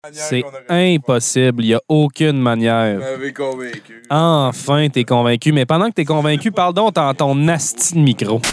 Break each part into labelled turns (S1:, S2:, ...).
S1: C'est impossible. Il n'y a aucune manière.
S2: Vous m'avez convaincu.
S1: Enfin, t'es convaincu. Mais pendant que t'es convaincu, parle donc dans ton asti de micro.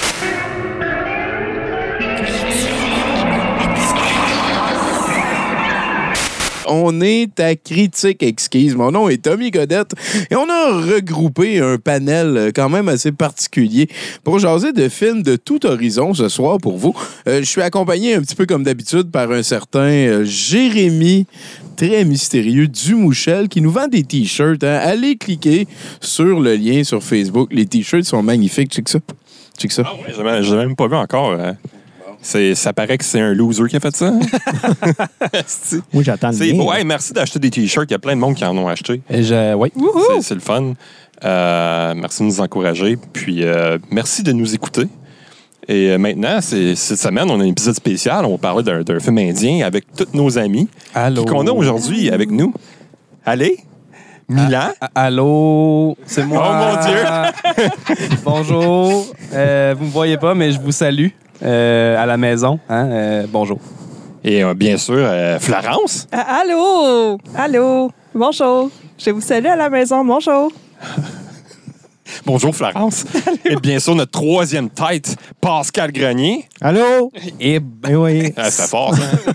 S2: On est à Critique Exquise. Mon nom est Tommy Godette et on a regroupé un panel quand même assez particulier pour jaser de films de tout horizon ce soir pour vous. Je suis accompagné un petit peu comme d'habitude par un certain Jérémy, très mystérieux, Dumouchel, qui nous vend des t-shirts. Hein. Allez cliquer sur le lien sur Facebook. Les t-shirts sont magnifiques. Check ça. Check ça.
S3: Ah ouais, je l'ai même pas vu encore. Ça paraît que c'est un loser qui a fait ça.
S4: Oui, j'attends le
S3: C'est
S4: lien.
S3: beau. Hey, merci d'acheter des t-shirts. Il y a plein de monde qui en ont acheté.
S1: Oui.
S3: C'est le fun. Merci de nous encourager. Puis, merci de nous écouter. Et maintenant, cette semaine, on a un épisode spécial. On va parler d'un film indien avec tous nos amis.
S1: Allô?
S3: Qu'on a aujourd'hui avec nous. Allez? Milan?
S1: Allô? C'est moi.
S3: Oh mon Dieu!
S1: Bonjour. Vous me voyez pas, mais je vous salue à la maison. Hein? Bonjour.
S3: Et bien sûr, Florence?
S5: Allô? Allô? Bonjour. Je vous salue à la maison. Bonjour.
S3: Bonjour, Florence. Et bien sûr, notre troisième tête, Pascal Grenier.
S4: Allô?
S1: Et
S4: oui.
S3: Ça passe, hein?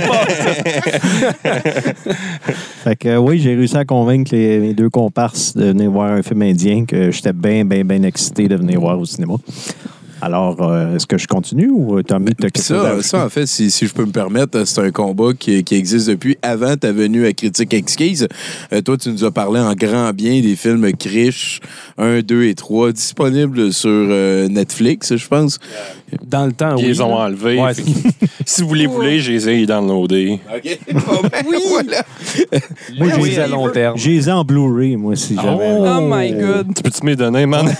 S4: Fait que oui, j'ai réussi à convaincre mes deux comparses de venir voir un film indien que j'étais bien excité de venir voir au cinéma. Alors, est-ce que je continue ou Tommy, t'as quelque chose à ajouter?
S2: Ça, en fait, si je peux me permettre, c'est un combat qui existe depuis avant ta venue à Critique Exquise. Toi, tu nous as parlé en grand bien des films Krish 1, 2 et 3, disponibles sur Netflix, je pense.
S1: dans le temps,
S3: Ils
S1: oui.
S3: les ont enlevés.
S1: Ouais,
S3: Si vous les voulez, je les ai downloadés.
S2: OK. Bon, ben, voilà.
S4: Moi,
S1: oui,
S4: j'ai
S1: à long terme.
S4: J'ai les ai en Blu-ray, moi, si jamais.
S5: Oh my God.
S3: Tu peux-tu me les donner, man?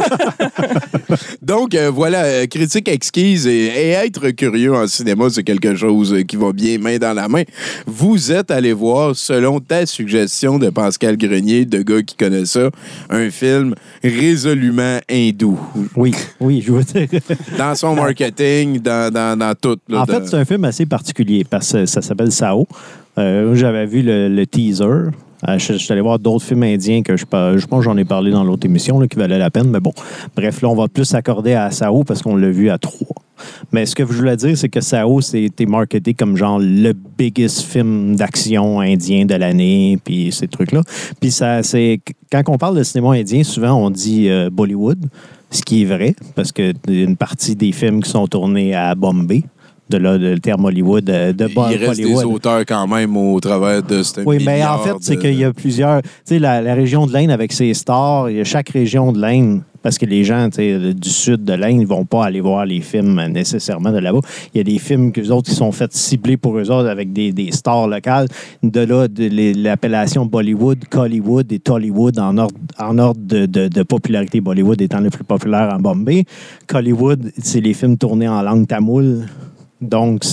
S2: Donc, voilà, Critique Exquise et être curieux en cinéma, c'est quelque chose qui va bien main dans la main. Vous êtes allé voir, selon ta suggestion de Pascal Grenier, de gars qui connaît ça, un film résolument hindou.
S4: Oui, je veux dire.
S2: Dans son marketing, dans tout. Là,
S4: En fait, c'est un film assez particulier parce que ça s'appelle Sao. J'avais vu le teaser. Je suis allé voir d'autres films indiens que je pense que j'en ai parlé dans l'autre émission là, qui valaient la peine. Mais bon, bref, là, on va plus s'accorder à Sao parce qu'on l'a vu à 3. Mais ce que je voulais dire, c'est que Sao, c'était marketé comme genre le biggest film d'action indien de l'année, puis ces trucs-là. Puis quand on parle de cinéma indien, souvent on dit Bollywood, ce qui est vrai, parce que une partie des films qui sont tournés à Bombay, de là, le terme Hollywood,
S2: Il reste des auteurs quand même au travers de ce
S4: Oui, mais en fait, c'est qu'il y a plusieurs... Tu sais, la région de l'Inde avec ses stars, il y a chaque région de l'Inde, parce que les gens du sud de l'Inde ne vont pas aller voir les films nécessairement de là-bas. Il y a des films qu'eux autres qui sont faits ciblés pour eux autres avec des stars locales. De là, l'appellation Bollywood, Collywood et Tollywood en ordre de popularité. Bollywood étant le plus populaire en Bombay. Collywood, c'est les films tournés en langue tamoule. Donc,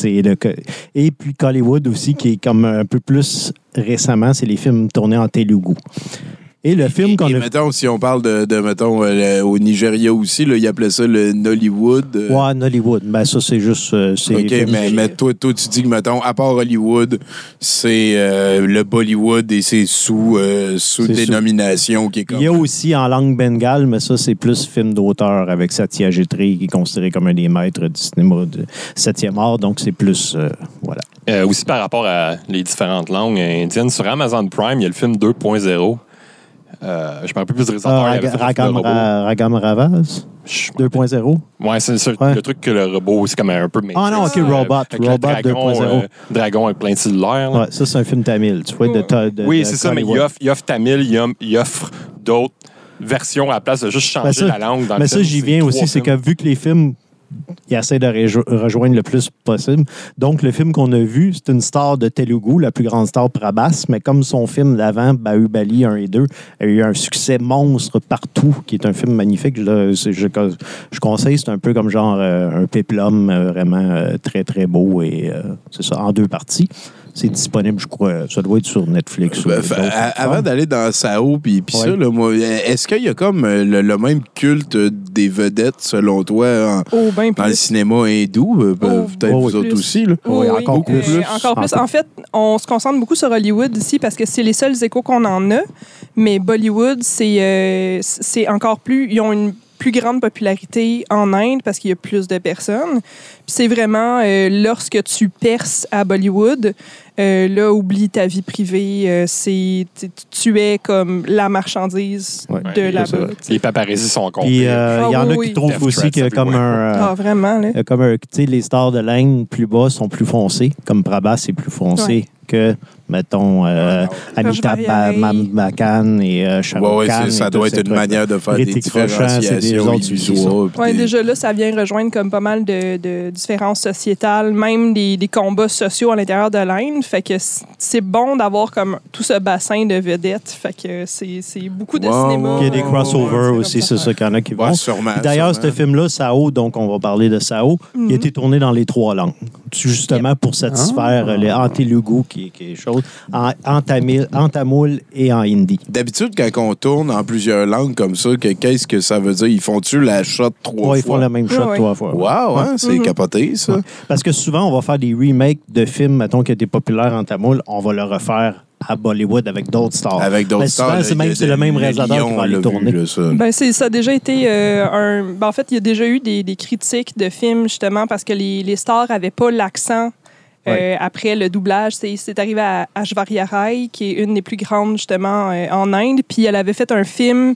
S4: et puis Collywood aussi, qui est comme un peu plus récemment, c'est les films tournés en Telugu. Et le film qu'on a...
S2: mettons, si on parle mettons, au Nigeria aussi, là, ils appelaient ça le Nollywood.
S4: Ouais, Nollywood. Ben ça, c'est juste...
S2: OK, mais toi, tu dis que, mettons, à part Hollywood, c'est le Bollywood et c'est sous dénomination qui est comme...
S4: Il y a aussi en langue bengale, mais ça, c'est plus film d'auteur avec Satya Jetri, qui est considéré comme un des maîtres du cinéma de 7e art. Donc, c'est plus... voilà.
S3: Aussi par rapport à les différentes langues indiennes, sur Amazon Prime, il y a le film 2.0. Je me rappelle plus du réalisateur.
S4: Ragam Ravaz 2.0.
S3: Ouais, c'est le truc que le robot, c'est comme un peu...
S4: Ah non, OK, Robot.
S3: Avec
S4: Robot
S3: dragon,
S4: 2.0.
S3: Dragon avec plein de cellulaires.
S4: Ouais, ça, c'est un film tamil. Tu vois,
S3: oui, c'est ça, mais il offre tamil, il offre d'autres versions à la place de juste changer la langue dans le film.
S4: Mais ça, j'y viens aussi, c'est que vu que les films... Il essaie de rejoindre le plus possible. Donc, le film qu'on a vu, c'est une star de Telugu, la plus grande star Prabhas, mais comme son film d'avant, Bahubali 1 et 2, a eu un succès monstre partout, qui est un film magnifique. Je conseille, c'est un peu comme genre un péplum vraiment très, très beau et c'est ça, en 2 parties. C'est disponible, je crois. Ça doit être sur Netflix.
S2: Avant d'aller dans Sao puis ça, là, moi, est-ce qu'il y a comme le même culte des vedettes, selon toi, dans le cinéma hindou? Peut-être vous autres aussi. Là.
S4: Oui, encore plus.
S5: Encore plus. En fait, on se concentre beaucoup sur Hollywood ici parce que c'est les seuls échos qu'on en a. Mais Bollywood, c'est encore plus... Ils ont une plus grande popularité en Inde parce qu'il y a plus de personnes. Puis c'est vraiment lorsque tu perces à Bollywood, là, oublie ta vie privée. Tu es comme la marchandise de là-bas.
S3: Les paparazzis sont comptés.
S4: Puis il y en a qui trouvent aussi que comme
S5: vraiment, là.
S4: Comme tu sais, les stars de l'Inde plus bas sont plus foncés. Comme Prabhas, c'est plus foncé que, mettons, Amitabh Bachchan et Shah Rukh Khan.
S2: Ça doit être une manière de faire des différenciations visuelles.
S5: Oui, déjà là, ça vient rejoindre comme pas mal de différences sociétales, même des combats sociaux à l'intérieur de l'Inde. Fait que c'est bon d'avoir comme tout ce bassin de vedettes. Fait que c'est beaucoup de cinéma.
S4: Il y a des crossovers aussi, c'est ça qu'il y en a qui vont. D'ailleurs, ce film-là, Sao, donc on va parler de Sao, il a été tourné dans les 3 langues. Justement pour satisfaire les Telugu qui est chose, en tamoul et en hindi.
S2: D'habitude, quand on tourne en plusieurs langues comme ça, qu'est-ce que ça veut dire? Ils font-tu la shot 3 fois?
S4: Oui, ils font la même shot 3 fois.
S2: Wow, hein, c'est capoté, ça. Ouais.
S4: Parce que souvent, on va faire des remakes de films, mettons, qui étaient populaires en tamoul, on va le refaire à Bollywood avec d'autres stars.
S2: Avec d'autres stars.
S4: C'est le même réalisateur qui va aller tourner.
S5: Ça a déjà été en fait, il y a déjà eu des critiques de films, justement, parce que les stars n'avaient pas l'accent. Après le doublage, c'est arrivé à Aishwarya Rai, qui est une des plus grandes, justement, en Inde. Puis elle avait fait un film,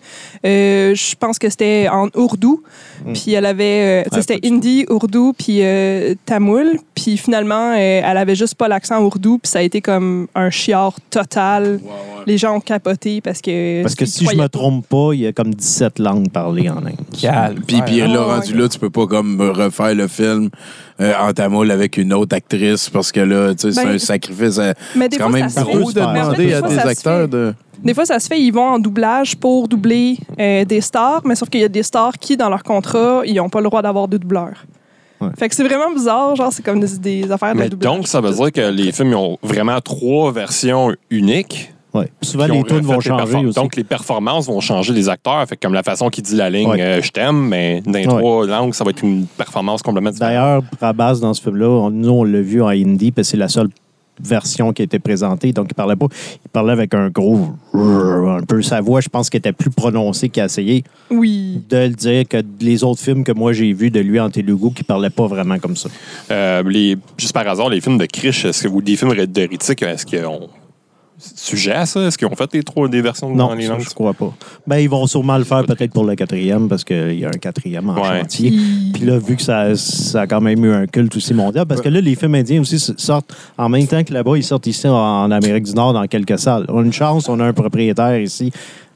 S5: je pense que c'était en ourdou. Puis elle avait... c'était hindi, ourdou, puis tamoul. Puis finalement, elle avait juste pas l'accent ourdou. Puis ça a été comme un chiard total. Wow. Les gens ont capoté parce que...
S4: Parce que si je me trompe pas, il y a comme 17 langues parlées en Inde.
S2: Puis là, rendu là, tu peux pas comme refaire le film en tamoul avec une autre actrice parce que là, tu sais, c'est un sacrifice. C'est quand même gros de demander à des acteurs de...
S5: Des fois, ça se fait, ils vont en doublage pour doubler des stars, mais sauf qu'il y a des stars qui, dans leur contrat, ils n'ont pas le droit d'avoir de doubleur. Ouais. Fait que c'est vraiment bizarre, genre, c'est comme des affaires de doublage.
S3: Donc, ça veut dire que les films ont vraiment 3 versions uniques.
S4: Oui. Souvent, les tunes vont changer aussi.
S3: Donc, les performances vont changer des acteurs. Fait que comme la façon qu'ils disent la ligne je t'aime, mais dans les 3 langues, ça va être une performance complètement différente.
S4: D'ailleurs, Prabhas, dans ce film-là, nous, on l'a vu en hindi, parce que c'est la seule version qui a été présentée. Donc, il parlait avec un gros... un peu sa voix, je pense qu'elle était plus prononcée qu'il a essayé de le dire que les autres films que moi j'ai vus de lui en Telugu qui parlaient pas vraiment comme ça.
S3: Juste par hasard, les films de Krish, des films de Ritik, est-ce qu'ils ont sujet à ça? Est-ce qu'ils ont fait des versions dans les langues?
S4: Non, je crois pas. Ben, ils vont sûrement le faire peut-être pour le 4e parce qu'il y a un 4e en chantier. Puis là, vu que ça a quand même eu un culte aussi mondial, parce que là, les films indiens aussi sortent en même temps que là-bas, ils sortent ici en Amérique du Nord dans quelques salles. On a une chance, on a un propriétaire ici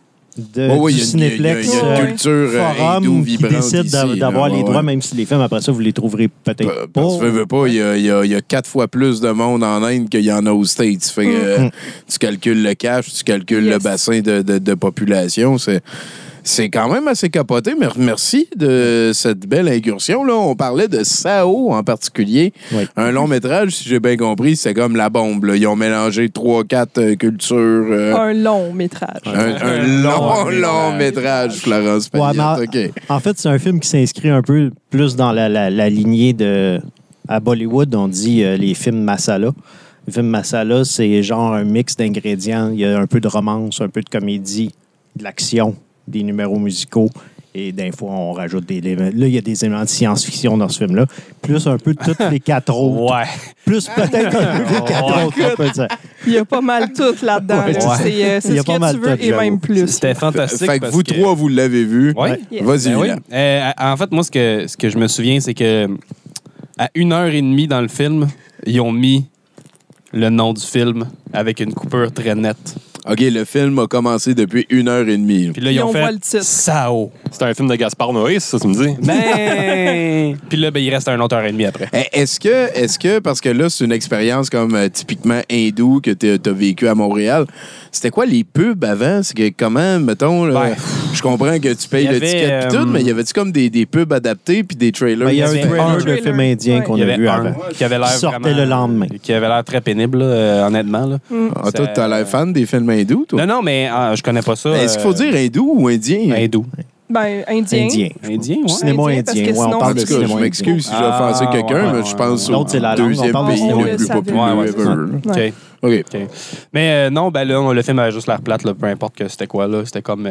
S4: du Cinéplex
S2: il y a une culture
S4: Forum qui décide d'avoir les droits, même si les films, après ça, vous les trouverez peut-être pas.
S2: Parce que il y a 4 fois plus de monde en Inde qu'il y en a aux States. Fait que tu calcules le cash, tu calcules le bassin de population. C'est quand même assez capoté. Merci de cette belle incursion. Là, on parlait de Sao en particulier. Oui. Un long métrage, si j'ai bien compris, c'est comme la bombe. Là. Ils ont mélangé 3-4 cultures.
S5: Un long métrage.
S2: Un long métrage, Florence Payette.
S4: En fait, c'est un film qui s'inscrit un peu plus dans la lignée de... À Bollywood, on dit les films masala. Les films masala, c'est genre un mix d'ingrédients. Il y a un peu de romance, un peu de comédie, de l'action, des numéros musicaux et des fois, on rajoute des éléments. Là, il y a des éléments de science-fiction dans ce film-là, plus un peu toutes les 4 autres.
S1: Ouais.
S4: Plus peut-être un peu les 4 autres.
S5: Il y a pas mal tout là-dedans. Ouais. C'est ce que tu veux et même plus.
S1: C'était fantastique.
S2: Fait que vous 3, vous l'avez vu.
S1: Oui.
S5: Yes.
S2: Vas-y,
S1: oui. En fait, moi, ce que je me souviens, c'est que à 1h30 dans le film, ils ont mis le nom du film avec une coupure très nette.
S2: OK, le film a commencé depuis 1h30.
S1: Puis là, ils ont fait Sao.
S3: C'est un film de Gaspard Noé, c'est ça que tu me dis?
S1: Ben... Puis là, il reste 1h30 après.
S2: Est-ce que, parce que là, c'est une expérience comme typiquement hindoue que tu as vécu à Montréal, c'était quoi les pubs avant? C'est que comment, mettons, là, Je comprends que tu payes
S1: Il y avait,
S2: l'étiquette et tout, mais y avait-tu comme des pubs adaptés puis des trailers?
S4: Ben, il y a un trailer de
S5: trailer.
S4: film indien
S5: Ouais.
S4: qu'on
S1: Il y
S4: a
S1: avait
S4: vu
S1: un
S4: avant.
S1: qui avait l'air
S4: Qui sortait
S1: vraiment-
S4: le lendemain.
S1: Qui avait l'air très pénible, là, honnêtement. Là.
S2: Ah, toi, t'as l'air fan des films hindous, toi?
S1: Non, mais je connais pas ça.
S2: Mais est-ce qu'il faut dire hindou ou indien?
S1: hindou?
S5: Ben, indien.
S4: Indien.
S1: Indien, ouais.
S4: Cinéma
S5: Indien, parce
S4: indien.
S5: que
S4: Ouais, on
S5: sinon,
S4: parle
S2: En
S4: de
S2: tout cas,
S4: cinéma
S2: je
S4: indien.
S2: m'excuse si j'ai
S1: Ah,
S2: offensé quelqu'un, mais je pense
S4: L'autre,
S2: au
S4: c'est la langue.
S2: deuxième
S4: On parle de
S2: pays
S4: cinéma
S2: le plus
S5: indien.
S2: populaire
S1: Ouais,
S2: ever.
S1: OK.
S5: Ouais.
S2: OK.
S1: OK. Mais non, ben là, le film avait juste l'air plate, là, peu importe que c'était quoi. Là. C'était comme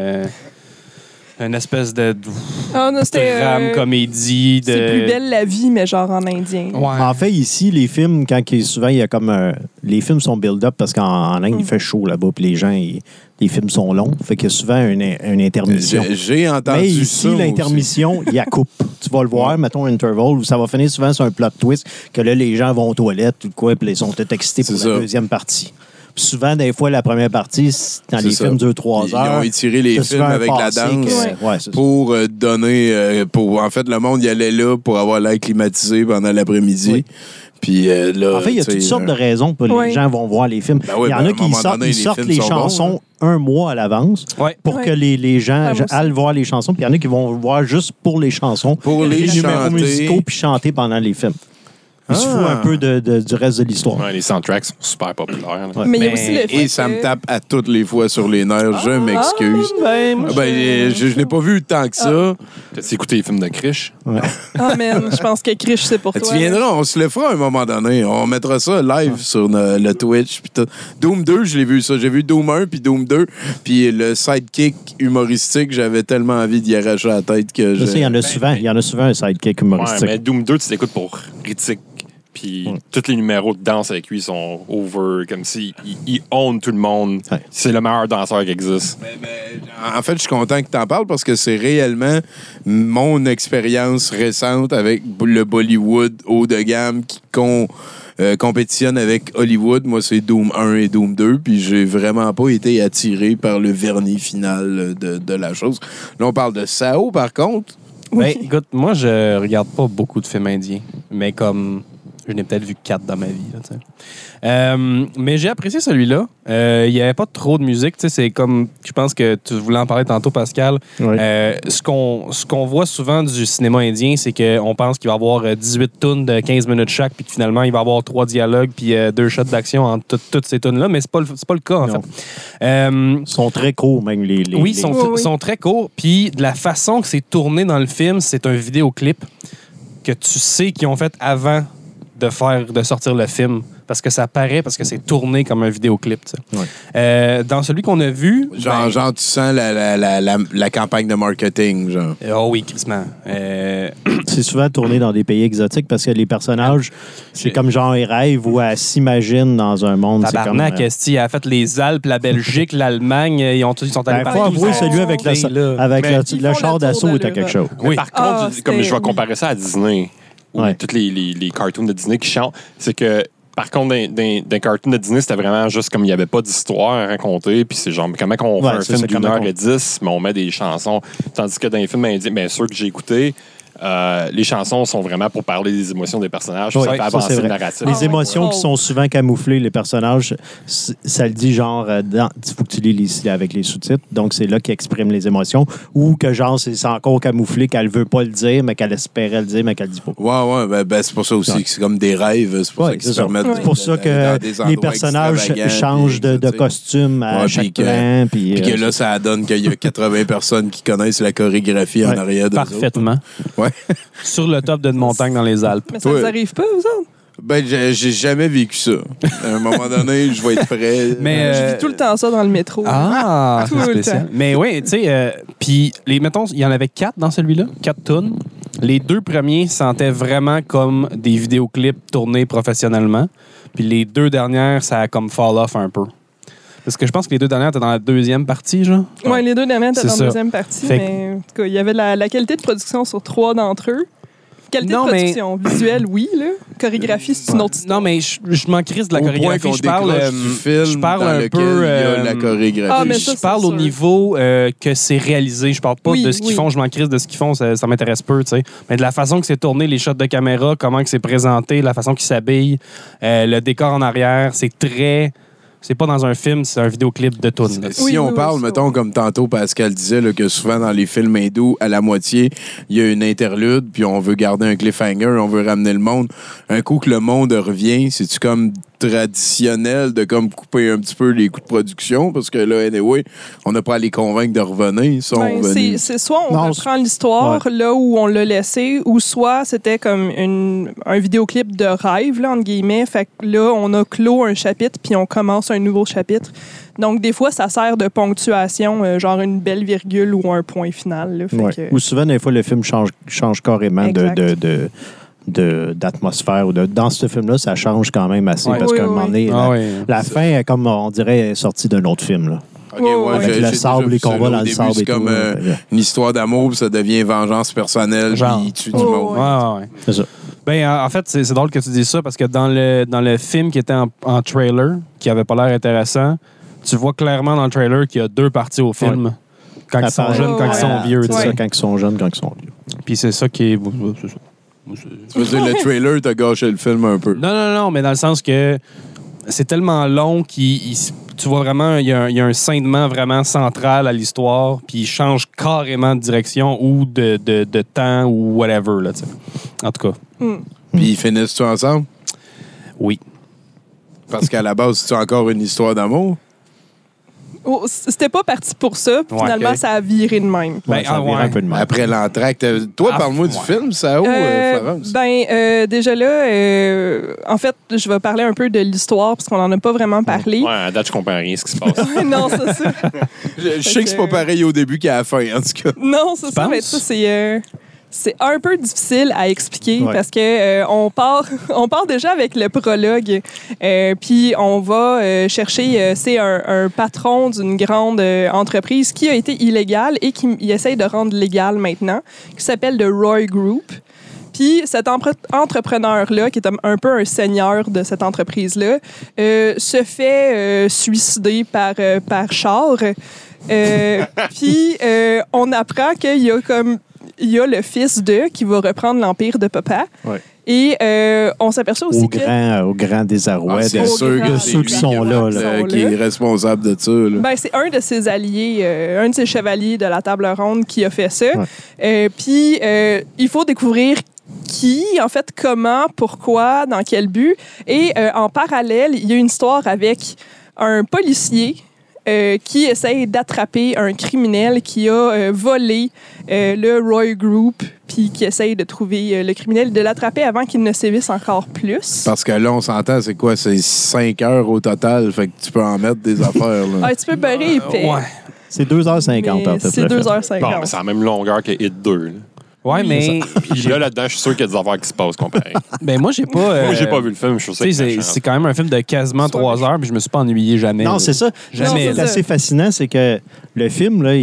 S1: une espèce de
S5: Ah, non, c'était.
S1: drame, comédie. De...
S5: C'est plus belle la vie, mais genre en indien.
S1: Ouais.
S4: En fait, ici, les films, souvent, il y a comme les films sont build-up parce qu'en Inde, il fait chaud là-bas, puis les films sont longs. Fait qu'il y a souvent une intermission.
S2: J'ai entendu
S4: Mais
S2: ça.
S4: ici,
S2: moi
S4: l'intermission, il y a coupe. Tu vas le voir, mettons un interval, où ça va finir souvent sur un plot twist, que là, les gens vont aux toilettes, tout quoi, puis ils sont tout excités pour
S2: C'est
S4: la
S2: ça.
S4: deuxième partie. Puis souvent, des fois, la première partie, dans
S2: C'est
S4: les
S2: ça.
S4: films 2-3
S2: Ils
S4: heures.
S2: ont étiré les
S4: t'as
S2: films
S4: souvent un
S2: avec la
S4: passé
S2: danse
S4: que- ouais, c'est ça.
S2: pour donner... en fait, le monde y allait là pour avoir l'air climatisé pendant l'après-midi.
S4: Oui.
S2: Puis là...
S4: En fait, il y a
S2: tu sais,
S4: toutes sortes de raisons pour
S5: Oui.
S4: les gens vont voir les films.
S2: Ben oui,
S4: il y en
S2: ben, à
S4: a
S2: un
S4: qui
S2: moment donné, les
S4: sortent
S2: films
S4: les
S2: sont bons,
S4: chansons un mois à l'avance
S1: Ouais.
S4: pour
S5: Ouais.
S4: que les gens
S5: moi aussi.
S4: aillent voir les chansons. Puis il y en a qui vont voir juste pour les chansons.
S2: Pour les
S4: numéros
S2: chanter.
S4: musicaux puis chanter pendant les films. Ils se foutent un peu du reste de l'histoire.
S3: Ouais, les soundtracks sont super populaires. là.
S4: Ouais.
S5: Mais il y a
S1: Mais-
S5: aussi le fait
S2: Et ça me tape à toutes les fois sur les nerfs. Je m'excuse.
S5: moi,
S2: Je n'ai pas vu tant que ça.
S3: T'as-tu écouté les films de Krish?
S5: Ah, man, je pense que Krish, c'est pour toi.
S2: Tu viendras, on se le fera à un moment donné. On mettra ça live sur le Twitch. Puis tout. Doom 2, je l'ai vu ça. J'ai vu Doom 1 puis Doom 2. Puis le sidekick humoristique, j'avais tellement envie d'y arracher la tête que
S4: Je sais, il y en a souvent. Il y en a souvent un sidekick
S3: Ouais,
S4: humoristique.
S3: mais Doom 2, tu l'écoutes pour Ritzik. Puis tous les numéros de danse avec lui sont over, comme si il own tout le monde.
S4: Ouais.
S3: C'est le meilleur danseur qui existe.
S2: En fait, je suis content que tu en parles parce que c'est réellement mon expérience récente avec le Bollywood haut de gamme qui compétitionne avec Hollywood. Moi, c'est Doom 1 et Doom 2, puis j'ai vraiment pas été attiré par le vernis final de la chose. Là, on parle de Sao, par contre.
S1: Ben, écoute, moi, je regarde pas beaucoup de films indiens, mais comme je n'ai peut-être vu 4 dans ma vie. Là, tu sais. Mais j'ai apprécié celui-là. Il n'y avait pas trop de musique. Tu sais, c'est comme, je pense que tu voulais en parler tantôt, Pascal.
S4: Ouais.
S1: Ce qu'on voit souvent du cinéma indien, c'est qu'on pense qu'il va y avoir 18 tunes de 15 minutes chaque, puis que finalement, il va y avoir 3 dialogues, puis 2 shots d'action entre toutes ces tunes-là. Mais c'est pas le cas, en
S4: Non.
S1: fait.
S4: Ils sont très courts, même les.
S1: Oui,
S4: les-
S5: Oui.
S1: sont très courts. Puis de la façon que c'est tourné dans le film, c'est un vidéoclip que tu sais qu'ils ont fait avant de sortir le film. Parce que ça paraît, parce que c'est tourné comme un vidéoclip. Tu sais.
S4: Ouais.
S1: Dans celui qu'on a vu... ben,
S2: Genre, tu sens la campagne de marketing, genre.
S1: oh oui, crissement.
S4: C'est souvent tourné dans des pays exotiques parce que les personnages, c'est
S1: J'ai-
S4: comme genre ils rêvent ou elles s'imaginent dans un monde. C'est comme,
S1: Tabarnak, esti, elle a fait les Alpes, la Belgique, l'Allemagne. Ils sont allés
S4: ben, faut
S1: partout.
S4: avouer,
S5: ils
S4: celui
S5: font-
S4: avec
S1: Ben, là.
S4: avec
S3: Mais
S5: ils
S4: le
S5: font
S4: char
S5: le tour
S4: d'assaut
S5: de
S4: était quelque chose.
S5: l'Europe.
S1: Oui.
S3: Par contre,
S5: c'était-
S3: comme je vais
S5: oui.
S3: comparer ça à Disney, ou
S4: Ouais.
S3: tous les cartoons de Disney qui chantent, c'est que, par contre, dans cartoon de Disney, c'était vraiment juste comme il n'y avait pas d'histoire à raconter, puis c'est genre, comment on
S4: Ouais,
S3: fait un
S4: c'est
S3: film
S4: ça,
S3: d'une
S4: comment
S3: heure
S4: qu'on-
S3: et 10, mais on met des chansons. Tandis que dans les films indiens, bien sûr que j'ai écouté, les chansons sont vraiment pour parler des émotions des personnages,
S4: Oui,
S3: ça fait
S4: ça,
S3: avancer
S4: c'est
S3: le
S4: vrai.
S3: narratif.
S4: Les
S5: Ah,
S4: émotions
S5: ouais.
S4: qui sont souvent camouflées, les personnages, ça le dit genre, il faut que tu lis ici avec les sous-titres, donc c'est là qu'ils expriment les émotions, ou que genre, c'est encore camouflé, qu'elle veut pas le dire, mais qu'elle espérait le dire, mais qu'elle dit pas.
S2: Ouais, ben, c'est pour ça aussi
S4: Ouais.
S2: que c'est comme des rêves. C'est pour
S4: Ouais,
S2: ça qu'ils
S4: c'est
S2: se
S4: ça.
S2: permettent
S5: Ouais.
S2: de-
S4: C'est pour ça
S2: d'aller
S4: que
S2: dans des
S4: les
S2: endroits
S4: personnages
S2: extravagants,
S4: changent
S2: puis
S4: de
S2: exotiques.
S4: costume à
S2: Ouais,
S4: chaque
S2: puis que-
S4: plan.
S2: Puis que là, ça donne qu'il y a 80 personnes qui connaissent la chorégraphie en
S4: Ouais.
S2: arrière de
S1: Parfaitement.
S2: Ouais.
S1: Sur le top d'une montagne dans les Alpes.
S5: Mais ça
S2: Ouais.
S5: vous arrive pas, vous autres?
S2: Ben, j'ai jamais vécu ça. À un moment donné, je vais être prêt.
S1: Mais,
S5: Je vis tout le temps ça dans le métro.
S1: Ah,
S5: Tout
S1: c'est
S5: le
S1: spécial.
S5: temps.
S1: Mais oui, tu sais, puis mettons, il y en avait 4 dans celui-là, 4 tunes. Les 2 premiers sentaient vraiment comme des vidéoclips tournés professionnellement. Puis les 2 dernières, ça a comme fall off un peu. Parce que je pense que les 2 dernières étaient dans la deuxième partie, genre.
S5: Ouais, les deux derniers étaient
S1: C'est
S5: dans la
S1: ça.
S5: deuxième partie,
S1: Fait que-
S5: mais en tout cas, il y avait la qualité de production sur 3 d'entre eux. Qualité
S1: Non,
S5: de
S1: mais-
S5: production visuelle, oui, là. Chorégraphie, c'est une autre histoire.
S1: Non, mais je m'en crisse de la
S2: Au point
S1: chorégraphie.
S2: qu'on
S1: Je parle,
S2: décroche du film
S1: je parle
S2: dans
S1: un
S2: lequel
S1: peu.
S2: il y a la chorégraphie.
S5: Ah, mais ça,
S1: je parle
S5: c'est
S1: au
S5: sûr.
S1: niveau que c'est réalisé. Je parle pas
S5: Oui,
S1: de ce qu'ils
S5: oui.
S1: font. Je m'en crisse de ce qu'ils font. Ça m'intéresse peu, tu sais. Mais de la façon que c'est tourné, les shots de caméra, comment que c'est présenté, la façon qu'ils s'habillent, le décor en arrière, c'est très c'est pas dans un film, c'est un vidéoclip de tune. là.
S2: Si on parle, mettons, comme tantôt Pascal disait, là, que souvent dans les films hindous, à la moitié, il y a une interlude, puis on veut garder un cliffhanger, on veut ramener le monde. Un coup que le monde revient, c'est-tu comme traditionnel de comme couper un petit peu les coûts de production? Parce que là, anyway, on n'a pas à les convaincre de revenir. Ils sont revenus.
S5: C'est soit on reprend l'histoire là où on l'a laissé, ou soit c'était comme un vidéoclip de rêve, là, entre guillemets. Fait que là, on a clos un chapitre, puis on commence un nouveau chapitre. Donc, des fois, ça sert de ponctuation, genre une belle virgule ou un point final. Là. Fait que...
S4: Ou souvent, des fois, le film change carrément d'atmosphère. Dans ce film-là, ça change quand même assez. Parce qu'à un moment donné, la fin, comme on dirait, est sortie d'un autre film. Là.
S2: Okay,
S4: le sable, les combats dans le sable et
S2: tout. C'est comme une histoire d'amour, puis ça devient vengeance personnelle, puis il tue du monde.
S1: Ouais. C'est ça. Ben, en fait, c'est drôle que tu dises ça, parce que dans le film qui était en trailer, qui avait pas l'air intéressant, tu vois clairement dans le trailer qu'il y a 2 parties au film. Ouais. Quand ils sont jeunes, quand ils sont vieux.
S4: C'est ça, quand ils sont jeunes, quand ils sont vieux.
S1: Puis c'est ça qui est... C'est ça.
S2: Tu veux dire, le trailer t'a gâché le film un peu?
S1: Non, mais dans le sens que c'est tellement long tu vois vraiment, il y a un vraiment central à l'histoire, puis il change carrément de direction ou de temps ou whatever, là, tu sais. En tout cas.
S2: Puis ils finissent-tu ensemble?
S1: Oui.
S2: Parce qu'à la base, c'est encore une histoire d'amour?
S5: Oh, c'était pas parti pour ça. Finalement, ça a viré de même.
S4: Ça a viré un peu de même.
S2: Après l'entracte. Toi, parle-moi du film, ça où, Florence?
S5: Déjà là, en fait, je vais parler un peu de l'histoire parce qu'on en a pas vraiment parlé.
S3: Ouais, à date, je comprends rien ce qui se passe.
S5: Non, c'est ça.
S2: Je sais que c'est pas pareil au début qu'à la fin, en tout cas.
S5: Non, c'est ça. Mais ça, c'est un peu difficile à expliquer parce que on part déjà avec le prologue, puis on va chercher, c'est un patron d'une grande entreprise qui a été illégale et qui essaye de rendre légale maintenant, qui s'appelle The Roy Group. Puis cet entrepreneur-là, qui est un peu un seigneur de cette entreprise-là, se fait suicider par char. Puis on apprend qu'il y a comme... Il y a le fils qui va reprendre l'empire de papa. Ouais. Et on s'aperçoit aussi
S4: au grand désarroi de ceux qui sont là.
S2: Qui est responsable de ça. Là.
S5: Ben, c'est un de ses alliés, un de ses chevaliers de la table ronde qui a fait ça. Ouais. Puis, il faut découvrir qui, en fait, comment, pourquoi, dans quel but. Et en parallèle, il y a une histoire avec un policier qui essaye d'attraper un criminel qui a volé le Roy Group, puis qui essaye de trouver le criminel, de l'attraper avant qu'il ne sévisse encore plus.
S2: Parce que là, on s'entend, c'est quoi? C'est 5 heures au total, fait que tu peux en mettre des affaires. Là.
S5: Tu peux beurrer épais.
S4: Ouais. C'est 2h50 en fait.
S5: C'est 2h50.
S3: Bon, mais c'est la même longueur que Hit 2. Là.
S1: Ouais, mais.
S3: Puis là-dedans, je suis sûr qu'il y a des affaires qui se passent comparé.
S1: Ben, moi, j'ai pas.
S3: Moi, j'ai pas vu le film, je suis sûr que
S1: c'est quand même un film de quasiment 3 heures, puis je me suis pas ennuyé jamais.
S4: Non, c'est ça.
S1: Jamais.
S4: C'est assez fascinant, c'est que le film, là,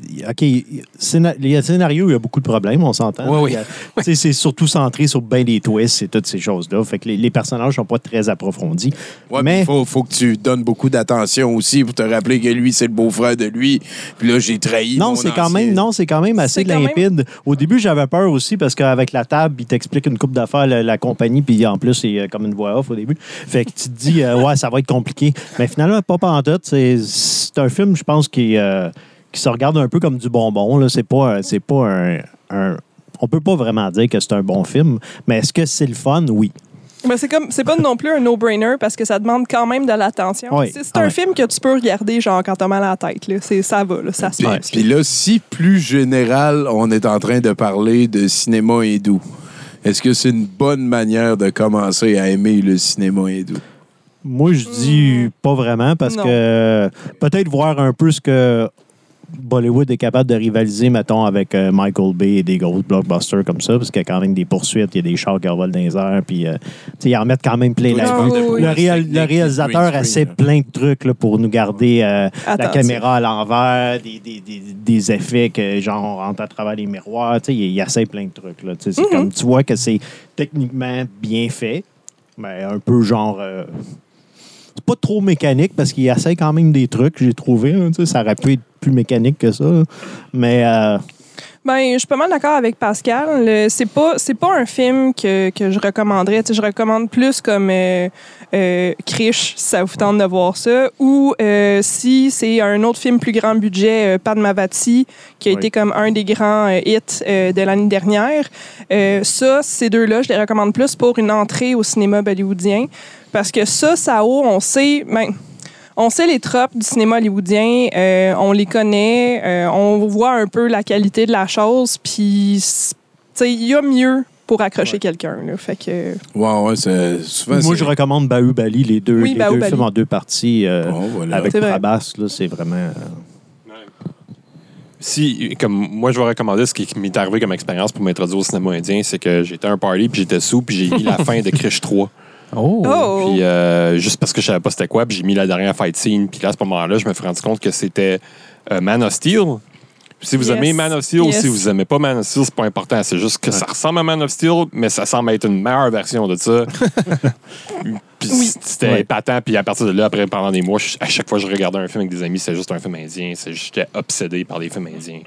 S4: le scénario, il y a beaucoup de problèmes, on s'entend.
S1: Oui.
S4: C'est surtout centré sur bien des twists et toutes ces choses-là. Fait que les personnages sont pas très approfondis.
S2: Ouais, mais il faut que tu donnes beaucoup d'attention aussi pour te rappeler que lui, c'est le beau-frère de lui. Puis là, j'ai trahi.
S4: Non, c'est quand même assez limpide. Au début, j'avais peur aussi parce qu'avec la table, il t'explique une couple d'affaires, la compagnie, puis en plus, c'est comme une voix off au début. Fait que tu te dis, ça va être compliqué. Mais finalement, pas pantoute. C'est un film, je pense, qui se regarde un peu comme du bonbon. Là. C'est pas un... On peut pas vraiment dire que c'est un bon film, mais est-ce que c'est le fun? Oui.
S5: Ben c'est pas non plus un no-brainer parce que ça demande quand même de l'attention. Oui. C'est un film que tu peux regarder genre quand t'as mal à la tête. Là. Ça va, là, ça se passe.
S2: Puis là, si plus général, on est en train de parler de cinéma hindou, est-ce que c'est une bonne manière de commencer à aimer le cinéma hindou?
S4: Moi, je dis pas vraiment parce que peut-être voir un peu ce que Bollywood est capable de rivaliser, mettons, avec Michael Bay et des gros blockbusters comme ça, parce qu'il y a quand même des poursuites, il y a des chars qui volent dans les airs, puis ils en mettent quand même plein la vue. Le réalisateur essaie plein de trucs là, pour nous garder la caméra à l'envers, des effets que, genre, on rentre à travers les miroirs, il essaie plein de trucs. Là, c'est comme, tu vois que c'est techniquement bien fait, mais un peu genre... c'est pas trop mécanique parce qu'il essaie quand même des trucs, j'ai trouvé. Hein, ça aurait pu être plus mécanique que ça. Mais.
S5: Ben, je suis pas mal d'accord avec Pascal. C'est pas un film que je recommanderais. Tu sais, je recommande plus comme Krish, si ça vous tente de voir ça. Ou si c'est un autre film plus grand budget, Padmavati, qui a été comme un des grands hits de l'année dernière. Ces deux-là, je les recommande plus pour une entrée au cinéma bollywoodien. Parce que ça, Sao, on sait les tropes du cinéma hollywoodien, on les connaît, on voit un peu la qualité de la chose, puis il y a mieux pour accrocher quelqu'un. Là, fait que...
S2: Ouais, c'est souvent...
S4: Moi, je recommande Bahubali, les deux films en deux parties
S2: voilà.
S4: avec
S5: C'est vrai.
S4: Prabhas, là, c'est vraiment...
S3: Si, comme moi, je vais recommander ce qui m'est arrivé comme expérience pour m'introduire au cinéma indien, c'est que j'étais à un party, puis j'étais sous, puis j'ai mis la fin de Krish 3.
S1: Oh!
S5: Oh!
S3: Puis juste parce que je savais pas c'était quoi, puis j'ai mis la dernière fight scene. Puis là, à ce moment-là, je me suis rendu compte que c'était Man of Steel. Si vous
S5: Yes.
S3: aimez Man of Steel,
S5: Yes.
S3: si vous aimez pas Man of Steel, c'est pas important. C'est juste que ça ressemble à Man of Steel, mais ça semble être une meilleure version de ça. Puis c'était épatant. Puis à partir de là, après, pendant des mois, à chaque fois que je regardais un film avec des amis, c'était juste un film indien. J'étais obsédé par les films indiens.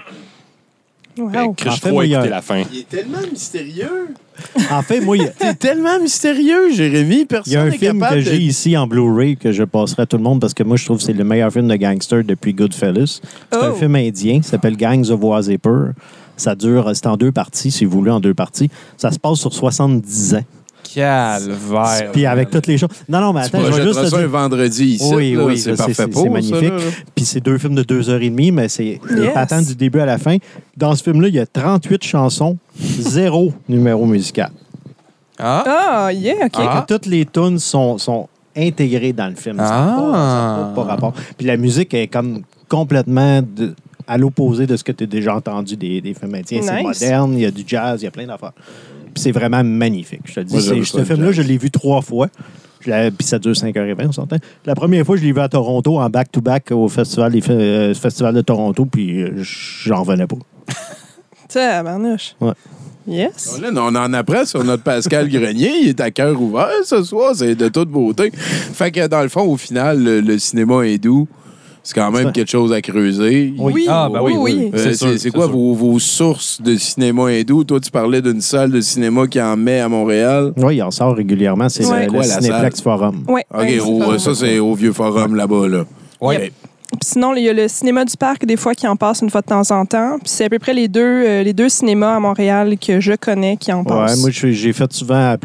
S5: Wow.
S3: Krish
S4: En fait,
S3: 3,
S4: moi, il y a-
S3: écoutez la fin.
S2: Il est tellement mystérieux.
S4: En fait, moi,
S2: T'es tellement mystérieux, Jérémy. Personne
S4: il y a un
S2: n'est
S4: film
S2: capable
S4: que j'ai ici en Blu-ray que je passerai à tout le monde parce que moi, je trouve que c'est le meilleur film de gangster depuis Goodfellas. C'est un
S5: Oh.
S4: film indien, ça s'appelle Gangs of Wasseypur. C'est en deux parties, si vous voulez, en deux parties. Ça se passe sur 70 ans.
S1: Calvaire.
S4: Puis avec toutes les choses. Non, mais
S2: Tu
S4: attends, je vais juste
S2: projetteras
S4: te
S2: ça un
S4: dire.
S2: vendredi ici.
S4: Oui,
S2: là,
S4: oui,
S2: c'est
S4: je sais,
S2: parfait
S4: c'est
S2: pour
S4: magnifique.
S2: ça. Là.
S4: Puis c'est deux films de 2h30, mais c'est
S5: Yes.
S4: épatant du début à la fin. Dans ce film-là, il y a 38 chansons, 0 numéro musical.
S1: Ah!
S5: Ah, yeah, OK.
S1: Ah.
S4: Toutes les tunes sont intégrées dans le film. Ça n'a pas rapport. Puis la musique est comme complètement à l'opposé de ce que tu as déjà entendu des films indiens. C'est
S5: Nice.
S4: moderne, il y a du jazz, il y a plein d'affaires. Puis c'est vraiment magnifique. Je te dis,
S2: Moi, j'aime ça,
S4: ce
S2: le
S4: film-là,
S2: jazz.
S4: je l'ai vu 3 fois. Puis ça dure 5h20, on s'entend. La première fois, je l'ai vu à Toronto, en back-to-back au festival de Toronto, puis j'en revenais pas.
S5: Tiens, Barnouche.
S4: Ouais.
S5: Yes.
S2: Là, on en apprend sur notre Pascal Grenier. Il est à cœur ouvert ce soir. C'est de toute beauté. Fait que dans le fond, au final, le cinéma hindou, c'est quand même
S4: Ça.
S2: quelque chose à creuser.
S5: Oui.
S1: Ah, ben oui.
S2: C'est
S1: sûr,
S2: c'est quoi
S1: sûr.
S2: vos sources de cinéma hindou? Toi, tu parlais d'une salle de cinéma qui en met à Montréal.
S4: Oui, il en sort régulièrement. C'est
S5: Ouais.
S4: le
S2: Quoi, la
S4: Cinéplex Forum.
S5: Ouais.
S2: OK,
S5: Ouais,
S2: ça, c'est au Vieux Forum là-bas. Là.
S1: Ouais.
S2: OK.
S5: Puis sinon, il y a le cinéma du parc, des fois, qui en passe une fois de temps en temps. Puis c'est à peu près les deux cinémas à Montréal que je connais qui en
S4: Ouais,
S5: passent.
S4: moi, j'ai fait souvent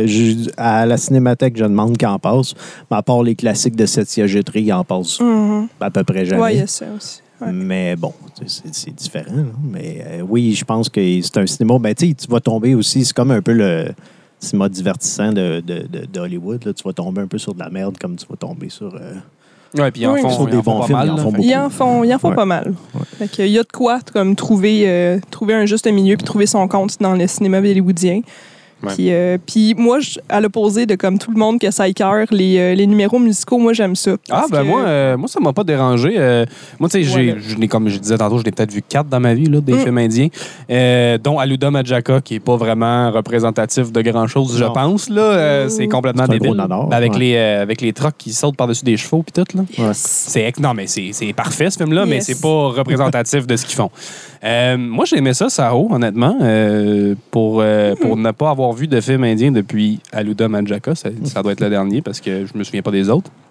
S4: à la Cinémathèque, je demande qu'il en passe. Mais à part les classiques de Setia Jetterie, il en passe
S5: Mhm.
S4: à peu près jamais.
S5: Ouais, il y a ça aussi. Ouais.
S4: Mais bon, c'est différent. Là. Mais oui, je pense que c'est un cinéma. Ben, tu vas tomber aussi, c'est comme un peu le cinéma divertissant de Hollywood. Là. Tu vas tomber un peu sur de la merde comme tu vas tomber sur.
S1: Ouais, puis ils en
S5: Oui.
S1: font,
S4: Sur
S1: ils
S4: des
S1: en font
S4: bons
S1: pas
S4: films,
S1: mal.
S4: ils en
S1: là.
S4: font beaucoup.
S5: Ils en font
S4: Ouais.
S5: pas mal. Fait qu'il y a de quoi comme trouver un juste milieu puis trouver son compte dans le cinéma bollywoodien.
S3: Ouais.
S5: Puis moi, à l'opposé de comme tout le monde que ça écœure, les numéros musicaux, moi, j'aime ça.
S1: Ah,
S5: Parce
S1: ben
S5: que-
S1: moi, ça m'a pas dérangé. Moi, tu sais,
S5: Voilà.
S1: comme je disais tantôt, je l'ai peut-être vu 4 dans ma vie, là, des films indiens, dont Aluda Majaka, qui est pas vraiment représentatif de grand-chose, je
S4: Non.
S1: pense. Là, c'est complètement
S4: C'est un
S1: débile.
S4: gros nanar,
S1: Avec,
S4: ouais.
S1: avec les trucks qui sautent par-dessus des chevaux puis tout. Là.
S5: Yes.
S1: Non, mais c'est parfait, ce film-là, mais
S5: Yes.
S1: c'est pas représentatif de ce qu'ils font. Moi, j'aimais ça, Sao, honnêtement, pour ne pas avoir vu de film indien depuis Aluda Majaka. Ça doit être le dernier, parce que je me souviens pas des autres.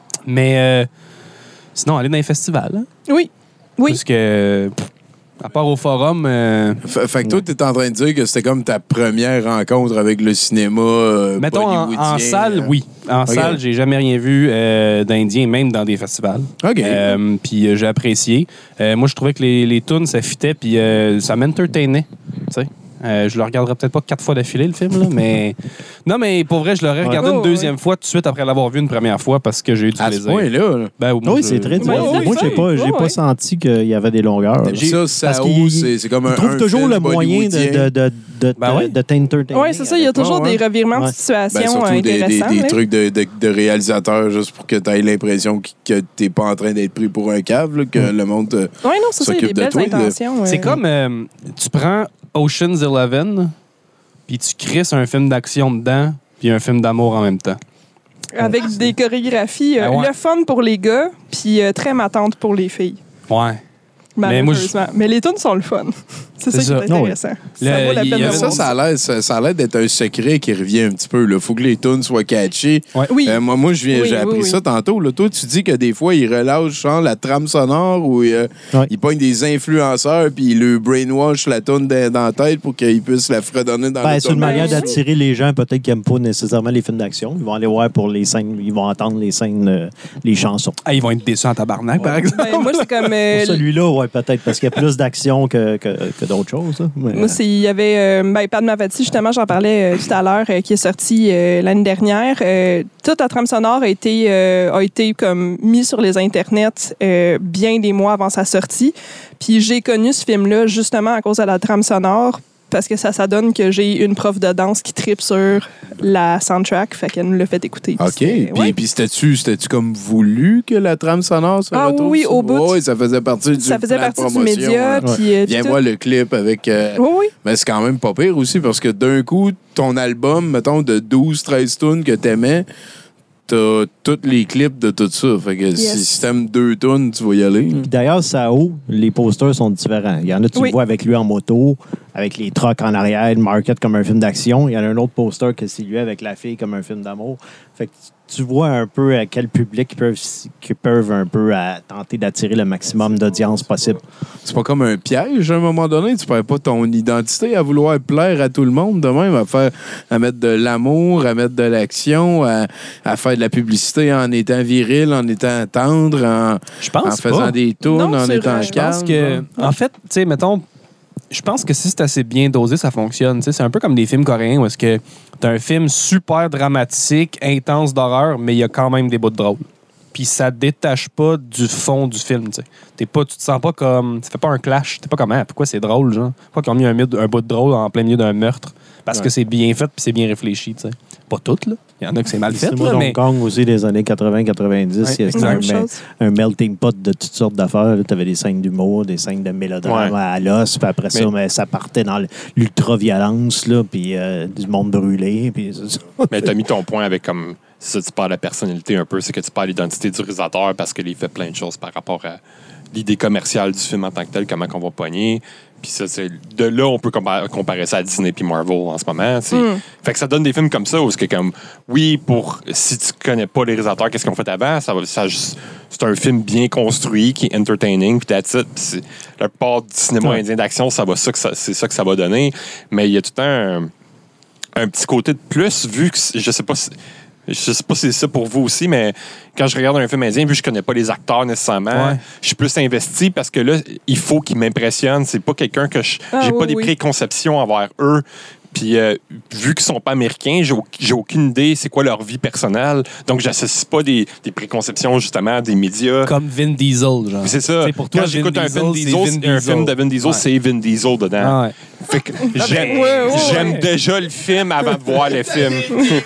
S1: Mais sinon, aller dans les festivals. Hein,
S5: Oui. Oui.
S1: parce que, à part au forum...
S2: Fait que toi, t'es en train de dire que c'était comme ta première rencontre avec le cinéma
S1: mettons,
S2: bollywoodien.
S1: en salle, oui. En
S2: Ok.
S1: salle, j'ai jamais rien vu d'Indien, même dans des festivals.
S2: OK.
S1: Puis j'ai apprécié. Moi, je trouvais que les tunes, ça fitait, puis ça m'entertainait. Tu sais. Je le regarderai peut-être pas 4 fois d'affilée, le film, là, mais... Non, mais pour vrai, je l'aurais regardé
S5: Oh,
S1: une deuxième fois tout de suite après l'avoir vu une première fois parce que j'ai eu du
S2: à ce
S1: plaisir.
S2: point-là. Là.
S1: Ben, moi,
S4: Oui,
S1: je-
S4: c'est très
S5: Ouais,
S4: différent.
S5: ouais,
S4: Moi, j'ai
S5: ouais.
S4: pas senti qu'il y avait des longueurs.
S2: Puis ça,
S4: Parce
S2: Sao,
S4: qu'il-
S2: c'est comme un.
S4: Il trouve
S2: un
S4: toujours
S2: film
S4: le moyen
S2: bollywoodien.
S1: Ben ouais.
S4: de t'entertainer.
S5: Oui, c'est ça. Il y a toujours
S2: Ouais, ouais.
S5: des revirements de
S4: Ouais.
S5: situation
S2: Ben, surtout des
S5: intéressants. là.
S2: trucs de réalisateurs juste pour que tu aies l'impression que t'es pas en train d'être pris pour un cave, là, que le monde.
S5: Oui, non, c'est ça. Il y a des
S2: s'occupe de
S5: belles
S2: toi, là.
S5: intentions.
S1: C'est comme, tu prends Ocean's 11, puis tu crisses un film d'action dedans, puis un film d'amour en même temps.
S5: Avec des chorégraphies,
S1: Ah ouais.
S5: le fun pour les gars, puis très matante pour les filles.
S1: Ouais. Mais moi,
S5: Malheureusement. Mais les tunes sont le fun. C'est ça qui est
S4: Non,
S5: intéressant.
S1: Le-
S5: Ça vaut la
S1: il y
S5: peine de
S1: avait
S2: Ça,
S5: voir.
S2: ça a l'air d'être un secret qui revient un petit peu. Il faut que les tunes soient catchy.
S5: Oui.
S2: Moi,
S5: Oui,
S2: j'ai appris
S5: oui,
S2: ça
S5: oui.
S2: tantôt. Là. Toi, tu dis que des fois, ils relâchent genre, la trame sonore ou
S4: Ouais.
S2: ils pognent des influenceurs puis ils le brainwash la tune dans la tête pour qu'ils puissent la fredonner dans
S4: Ben, c'est une
S2: l'automobile.
S4: manière d'attirer les gens peut-être qui n'aiment pas nécessairement les films d'action. Ils vont aller voir pour les scènes, ils vont entendre les scènes, les chansons.
S1: Ah, ils vont être déçus en tabarnak, par exemple.
S5: Ben, moi, c'est comme.
S4: Pour celui-là, ouais, peut-être, parce qu'il y a plus d'action que d'autres choses. Hein. Mais,
S5: Moi, il y avait Padma Vati, justement, j'en parlais tout à l'heure, qui est sorti l'année dernière. Toute la trame sonore a été comme mis sur les internets bien des mois avant sa sortie. Puis j'ai connu ce film-là justement à cause de la trame sonore, parce que ça donne que j'ai une prof de danse qui tripe sur la soundtrack, fait qu'elle nous l'a fait écouter.
S2: OK. Puis c'était-tu comme voulu que la trame sonore se retrouve?
S5: Oui, au bout.
S2: Oui, ça faisait partie du
S5: Ça faisait
S2: plan de
S5: partie du
S2: promotion,
S5: média.
S2: hein.
S5: Puis,
S2: Viens
S5: tout.
S2: voir le clip avec...
S5: Oui.
S2: Mais c'est quand même pas pire aussi parce que d'un coup, ton album, mettons, de 12-13 tunes que t'aimais, t'as tous les clips de tout ça. Fait que si t'aimes 2 tunes, tu vas y aller.
S4: Puis d'ailleurs, Sao, les posters sont différents. Il y en a, tu le vois avec lui en moto, avec les trucks en arrière, Market comme un film d'action. Il y en a un autre poster que c'est lui avec la fille comme un film d'amour. Fait que tu vois un peu à quel public qui peuvent un peu tenter d'attirer le maximum d'audience possible.
S2: C'est pas comme un piège à un moment donné. Tu perds pas ton identité à vouloir plaire à tout le monde de même, à mettre de l'amour, à mettre de l'action, à faire de la publicité en étant viril, en étant tendre, en faisant des tunes,
S5: Non,
S2: en
S5: c'est
S2: étant
S5: vrai.
S1: Je pense
S2: calme.
S1: que, en fait, tu sais, mettons, je pense que si c'est assez bien dosé, ça fonctionne. Tu sais, c'est un peu comme des films coréens où est-ce que t'as un film super dramatique, intense d'horreur, mais il y a quand même des bouts de drôle. Puis ça détache pas du fond du film, tu sais. Tu te sens pas comme... Ça fait pas un clash. T'es pas comme, pourquoi c'est drôle, genre? Pourquoi qu'ils ont mis un bout de drôle en plein milieu d'un meurtre? Parce que c'est bien fait puis c'est bien réfléchi, tu sais. Pas toutes, là. Il y en a que c'est mal fait,
S4: C'est
S1: là,
S4: Hong
S1: mais...
S4: Kong aussi des années 80-90. C'était
S5: Même chose.
S4: un melting pot de toutes sortes d'affaires. Tu avais des scènes d'humour, des scènes de mélodrame
S3: Ouais.
S4: à l'os. Puis après ça, ça partait dans l'ultra-violence, là, puis du monde brûlé. Puis c'est ça.
S3: Mais tu as mis ton point avec comme ça, tu parles de la personnalité un peu, c'est que tu parles de l'identité du réalisateur parce qu'il fait plein de choses par rapport à l'idée commerciale du film en tant que tel, comment on va pogner. Puis ça, c'est de là, on peut comparer ça à Disney puis Marvel en ce moment. Fait que ça donne des films comme ça où c'est comme, oui, si tu connais pas les réalisateurs, qu'est-ce qu'ils ont fait avant, c'est un film bien construit qui est entertaining, puis that's it. Puis la plupart du cinéma indien d'action, c'est ça que ça va donner. Mais il y a tout le temps un petit côté de plus, vu que je sais pas si c'est ça pour vous aussi, mais quand je regarde un film indien, vu que je connais pas les acteurs nécessairement, je suis plus investi parce que là, il faut qu'ils m'impressionnent. C'est pas quelqu'un que j'ai pas des préconceptions envers eux. Puis, vu qu'ils sont pas américains, j'ai aucune idée c'est quoi leur vie personnelle. Donc, j'associe pas des préconceptions, justement, des médias.
S1: Comme Vin Diesel, genre.
S3: C'est ça.
S1: T'sais, pour toi,
S3: quand j'écoute un film de Vin Diesel, c'est Vin Diesel dedans.
S1: Ah ouais.
S3: Fait que j'aime déjà le film avant de voir le film.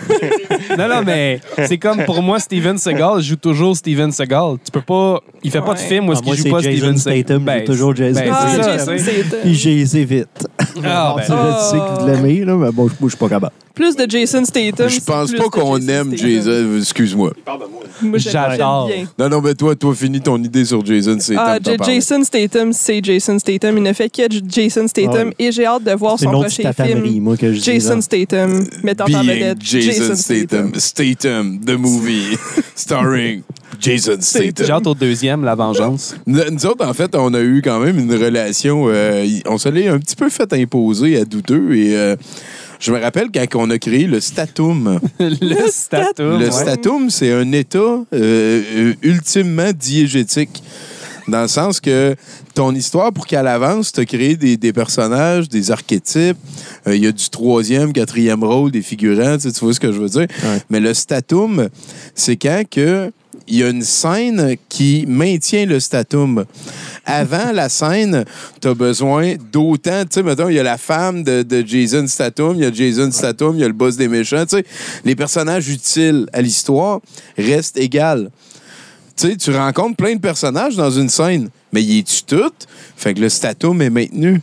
S1: Non, mais c'est comme pour moi, Steven Seagal joue toujours Steven Seagal. Tu peux pas. Il fait pas de film où est-ce qu'il joue pas
S4: Jason
S1: Steven Seagal.
S4: Statham, joue toujours Jason
S1: c'est ça,
S5: Jason
S1: tu sais.
S5: Statham.
S4: Puis j'ai essayé vite.
S1: Ah, ben.
S4: Tu sais que vous l'aimez, là, mais bon, moi, je suis pas capable.
S5: Plus de Jason Statham.
S2: Je pense
S5: c'est
S2: pas
S5: plus de
S2: qu'on aime
S5: Statham.
S2: Jason. Excuse-moi.
S5: Moi,
S1: J'adore.
S5: j'aime bien.
S2: Non, mais toi, finis ton idée sur Jason Statham. t'en parles.
S5: Jason Statham, c'est Jason Statham. Il ne fait que Jason Statham. Et j'ai hâte de voir
S4: C'est
S5: son
S4: une autre
S5: prochain
S4: tatamerie,
S5: film.
S4: moi, que je dis.
S5: Jason Statham, mettant en
S2: Being
S5: vedette
S2: Jason Statham. Statham, the movie, starring Jason
S1: J'ai
S2: Statham.
S1: hâte au deuxième, La Vengeance.
S2: Nous autres, en fait, on a eu quand même une relation. On se l'est un petit peu fait imposer à douteux. Et je me rappelle quand on a créé le Statum.
S1: Le Statum.
S2: Le
S1: ouais.
S2: Statum, c'est un état ultimement diégétique. Dans le sens que ton histoire, pour qu'elle avance, tu as créé des personnages, des archétypes. Il y a du 3e, 4e rôle, des figurants. Tu vois ce que je veux dire?
S4: Ouais.
S2: Mais le Statum, c'est quand que il y a une scène qui maintient le statum. Avant la scène, tu as besoin d'autant... Tu sais, mettons, il y a la femme de Jason Statham, il y a Jason Statham, il y a le boss des méchants. Tu sais, les personnages utiles à l'histoire restent égales. Tu sais, tu rencontres plein de personnages dans une scène, mais y es-tu tout? Fait que le Statham est maintenu.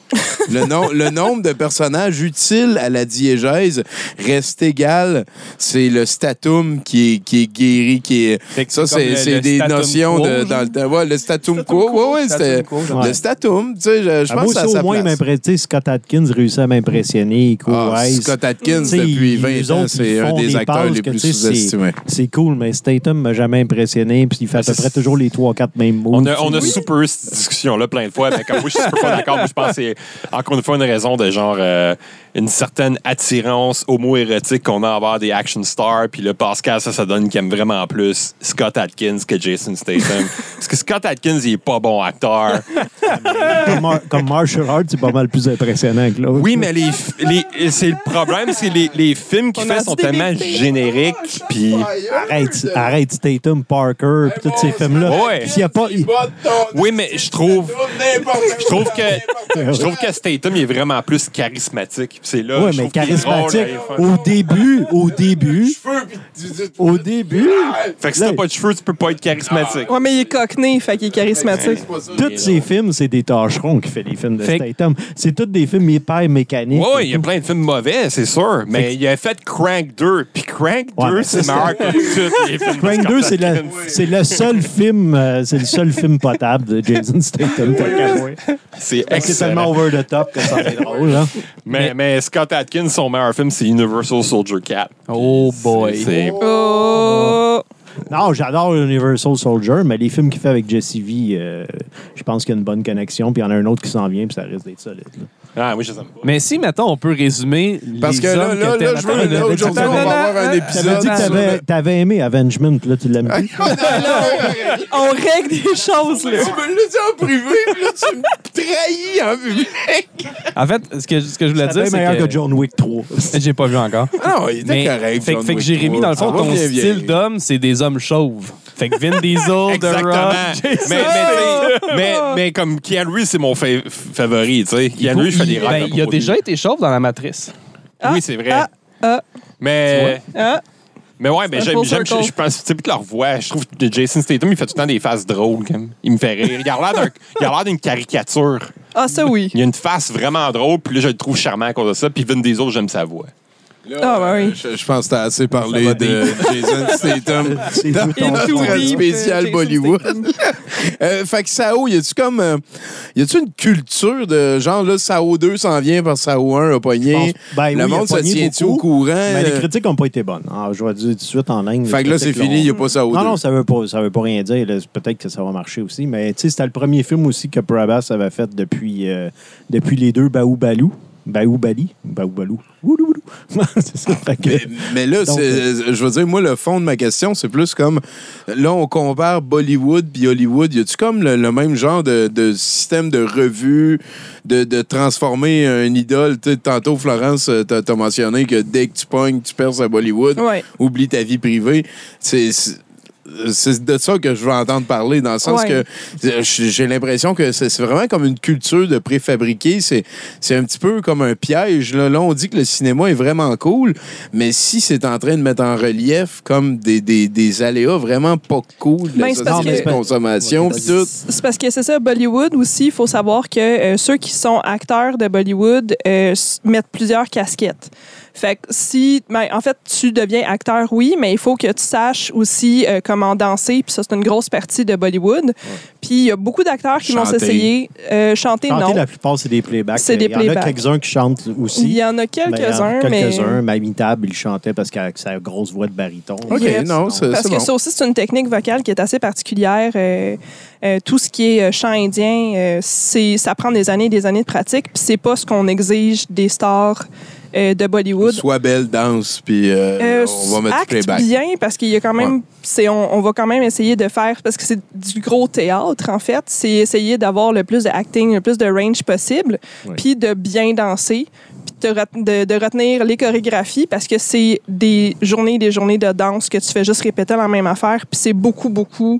S2: Le nombre de personnages utiles à la diégèse reste égal. C'est le statum qui est guéri, ça, c'est des notions dans le temps. Ouais, le statum quo. Ouais, c'était le statum. Tu sais, je pense que ça
S4: au moins, Scott Adkins réussit à m'impressionner.
S2: Scott Adkins, depuis 20 ans, c'est un des acteurs les plus sous-estimés.
S4: C'est cool, mais Statham m'a jamais impressionné. Puis il fait à peu près toujours les 3-4 mêmes mots.
S3: On a super eu cette discussion-là plein de fois. Mais comme moi, je suis super pas d'accord. Je pense que c'est encore une fois une raison de genre une certaine attirance homo-érotique qu'on a à avoir des action stars. Puis là, Pascal, ça donne qu'il aime vraiment plus Scott Adkins que Jason Statham. Parce que Scott Adkins, il est pas bon acteur.
S4: Comme martial arts, c'est pas mal plus impressionnant que l'autre.
S3: Oui, mais c'est le problème, c'est les films qu'il fait sont tellement génériques. Puis
S4: arrête Statham, Parker, puis tous ces films-là.
S3: Ouais.
S4: S'il y a pas...
S3: Oui, mais je trouve que Statham il est vraiment plus charismatique. C'est là.
S4: Oui, mais charismatique. Au début.
S3: Fait que si t'as pas de cheveux, tu peux pas être charismatique.
S5: Ouais, mais il est cockney, fait qu'il est charismatique.
S4: Tous ces films, c'est des tâcherons qui fait les films de Statham. C'est tous des films hyper mécaniques.
S3: Oui, il y a plein de films mauvais, c'est sûr. Mais il a fait Crank 2. Puis Crank 2, c'est meilleur que tous les films.
S4: Crank 2, c'est le seul film potable de Jason Statham.
S3: C'est excellent.
S4: C'est tellement over the top que ça est drôle. Hein?
S3: Mais Scott Adkins, son meilleur film, c'est Universal Soldier 4.
S1: Oh boy.
S4: Non, j'adore Universal Soldier, mais les films qu'il fait avec Jesse V, je pense qu'il y a une bonne connexion, puis il y en a un autre qui s'en vient, puis ça risque d'être solide. Là.
S3: Ah, oui, je sais pas.
S1: Mais si, mettons, on peut résumer
S2: parce que là, aujourd'hui, on va avoir un épisode.
S4: Tu avais dit que t'avais aimé Avengement, puis là, tu l'aimes plus.
S5: On règle des choses, là.
S2: Tu me l'as dit en privé, puis là, tu me trahis en public.
S1: En fait, ce que je voulais dire, c'est
S4: meilleur que John Wick 3.
S1: J'ai pas vu encore.
S2: Non, il était correct.
S1: Fait que Jérémy, dans le fond, ton style d'homme, c'est des hommes chauves. Fait que Vin Diesel, The Rock,
S3: mais comme Keanu Reeves, c'est mon favori, tu sais. Keanu Reeves, je fais des rêves.
S1: Il a déjà été chauve dans La Matrice.
S3: Oui, c'est vrai. Mais... Mais ouais, mais j'aime, je pense, tu sais, leur voix. Je trouve que Jason Statham, il fait tout le temps des faces drôles. Il me fait rire. Il a l'air d'une caricature.
S5: Ah, ça oui.
S3: Il a une face vraiment drôle, puis là, je le trouve charmant à cause de ça. Puis Vin Diesel, j'aime sa voix.
S2: Là,
S5: oui.
S2: Je pense que t'as assez parlé de Jason Statham dans notre spécial Bollywood. Fait que Sao, y a-tu une culture de genre là, Sao 2 s'en vient parce que Sao 1 a pogné? Le monde se tient-tu au courant?
S4: Mais les critiques n'ont pas été bonnes. Alors, je vais dire tout de suite en ligne.
S2: Fait que là, c'est fini, il n'y a pas Sao 2.
S4: Non, ça veut pas rien dire. Peut-être que ça va marcher aussi. Mais tu sais, c'était le premier film aussi que Prabhas avait fait depuis les deux Baoubali. Baoubalou. C'est ça.
S2: Mais là, je veux dire, moi, le fond de ma question, c'est plus comme... Là, on compare Bollywood puis Hollywood. Y a-tu comme le même genre de système de revue, de transformer un idole? Tantôt, Florence, t'as mentionné que dès que tu pognes, tu perds à Bollywood.
S5: Ouais.
S2: Oublie ta vie privée. C'est de ça que je veux entendre parler, dans le sens que j'ai l'impression que c'est vraiment comme une culture de préfabriqué. C'est un petit peu comme un piège. Là, on dit que le cinéma est vraiment cool, mais si c'est en train de mettre en relief comme des aléas vraiment pas cool de la société de consommation pis tout.
S5: C'est parce que c'est ça, Bollywood aussi, il faut savoir que ceux qui sont acteurs de Bollywood mettent plusieurs casquettes. Fait que en fait, tu deviens acteur, oui, mais il faut que tu saches aussi comment danser, puis ça, c'est une grosse partie de Bollywood. Puis il y a beaucoup d'acteurs qui vont s'essayer. Chanter, non.
S4: La plupart, c'est des playbacks.
S5: C'est des playbacks.
S4: Il y en a quelques-uns qui chantent aussi.
S5: Il y en a quelques-uns,
S4: mais Amitabh, il chantait parce qu'avec sa grosse voix de baryton.
S2: OK, non, c'est
S5: parce que ça aussi, c'est une technique vocale qui est assez particulière. Tout ce qui est chant indien, ça prend des années et des années de pratique, puis c'est pas ce qu'on exige des stars de Bollywood.
S2: Sois belle, danse, puis on va mettre du playback.
S5: Bien, parce qu'il y a quand même... On va quand même essayer de faire... Parce que c'est du gros théâtre, en fait. C'est essayer d'avoir le plus de acting, le plus de range possible, puis de bien danser, puis de retenir les chorégraphies, parce que c'est des journées de danse que tu fais juste répéter la même affaire, puis c'est beaucoup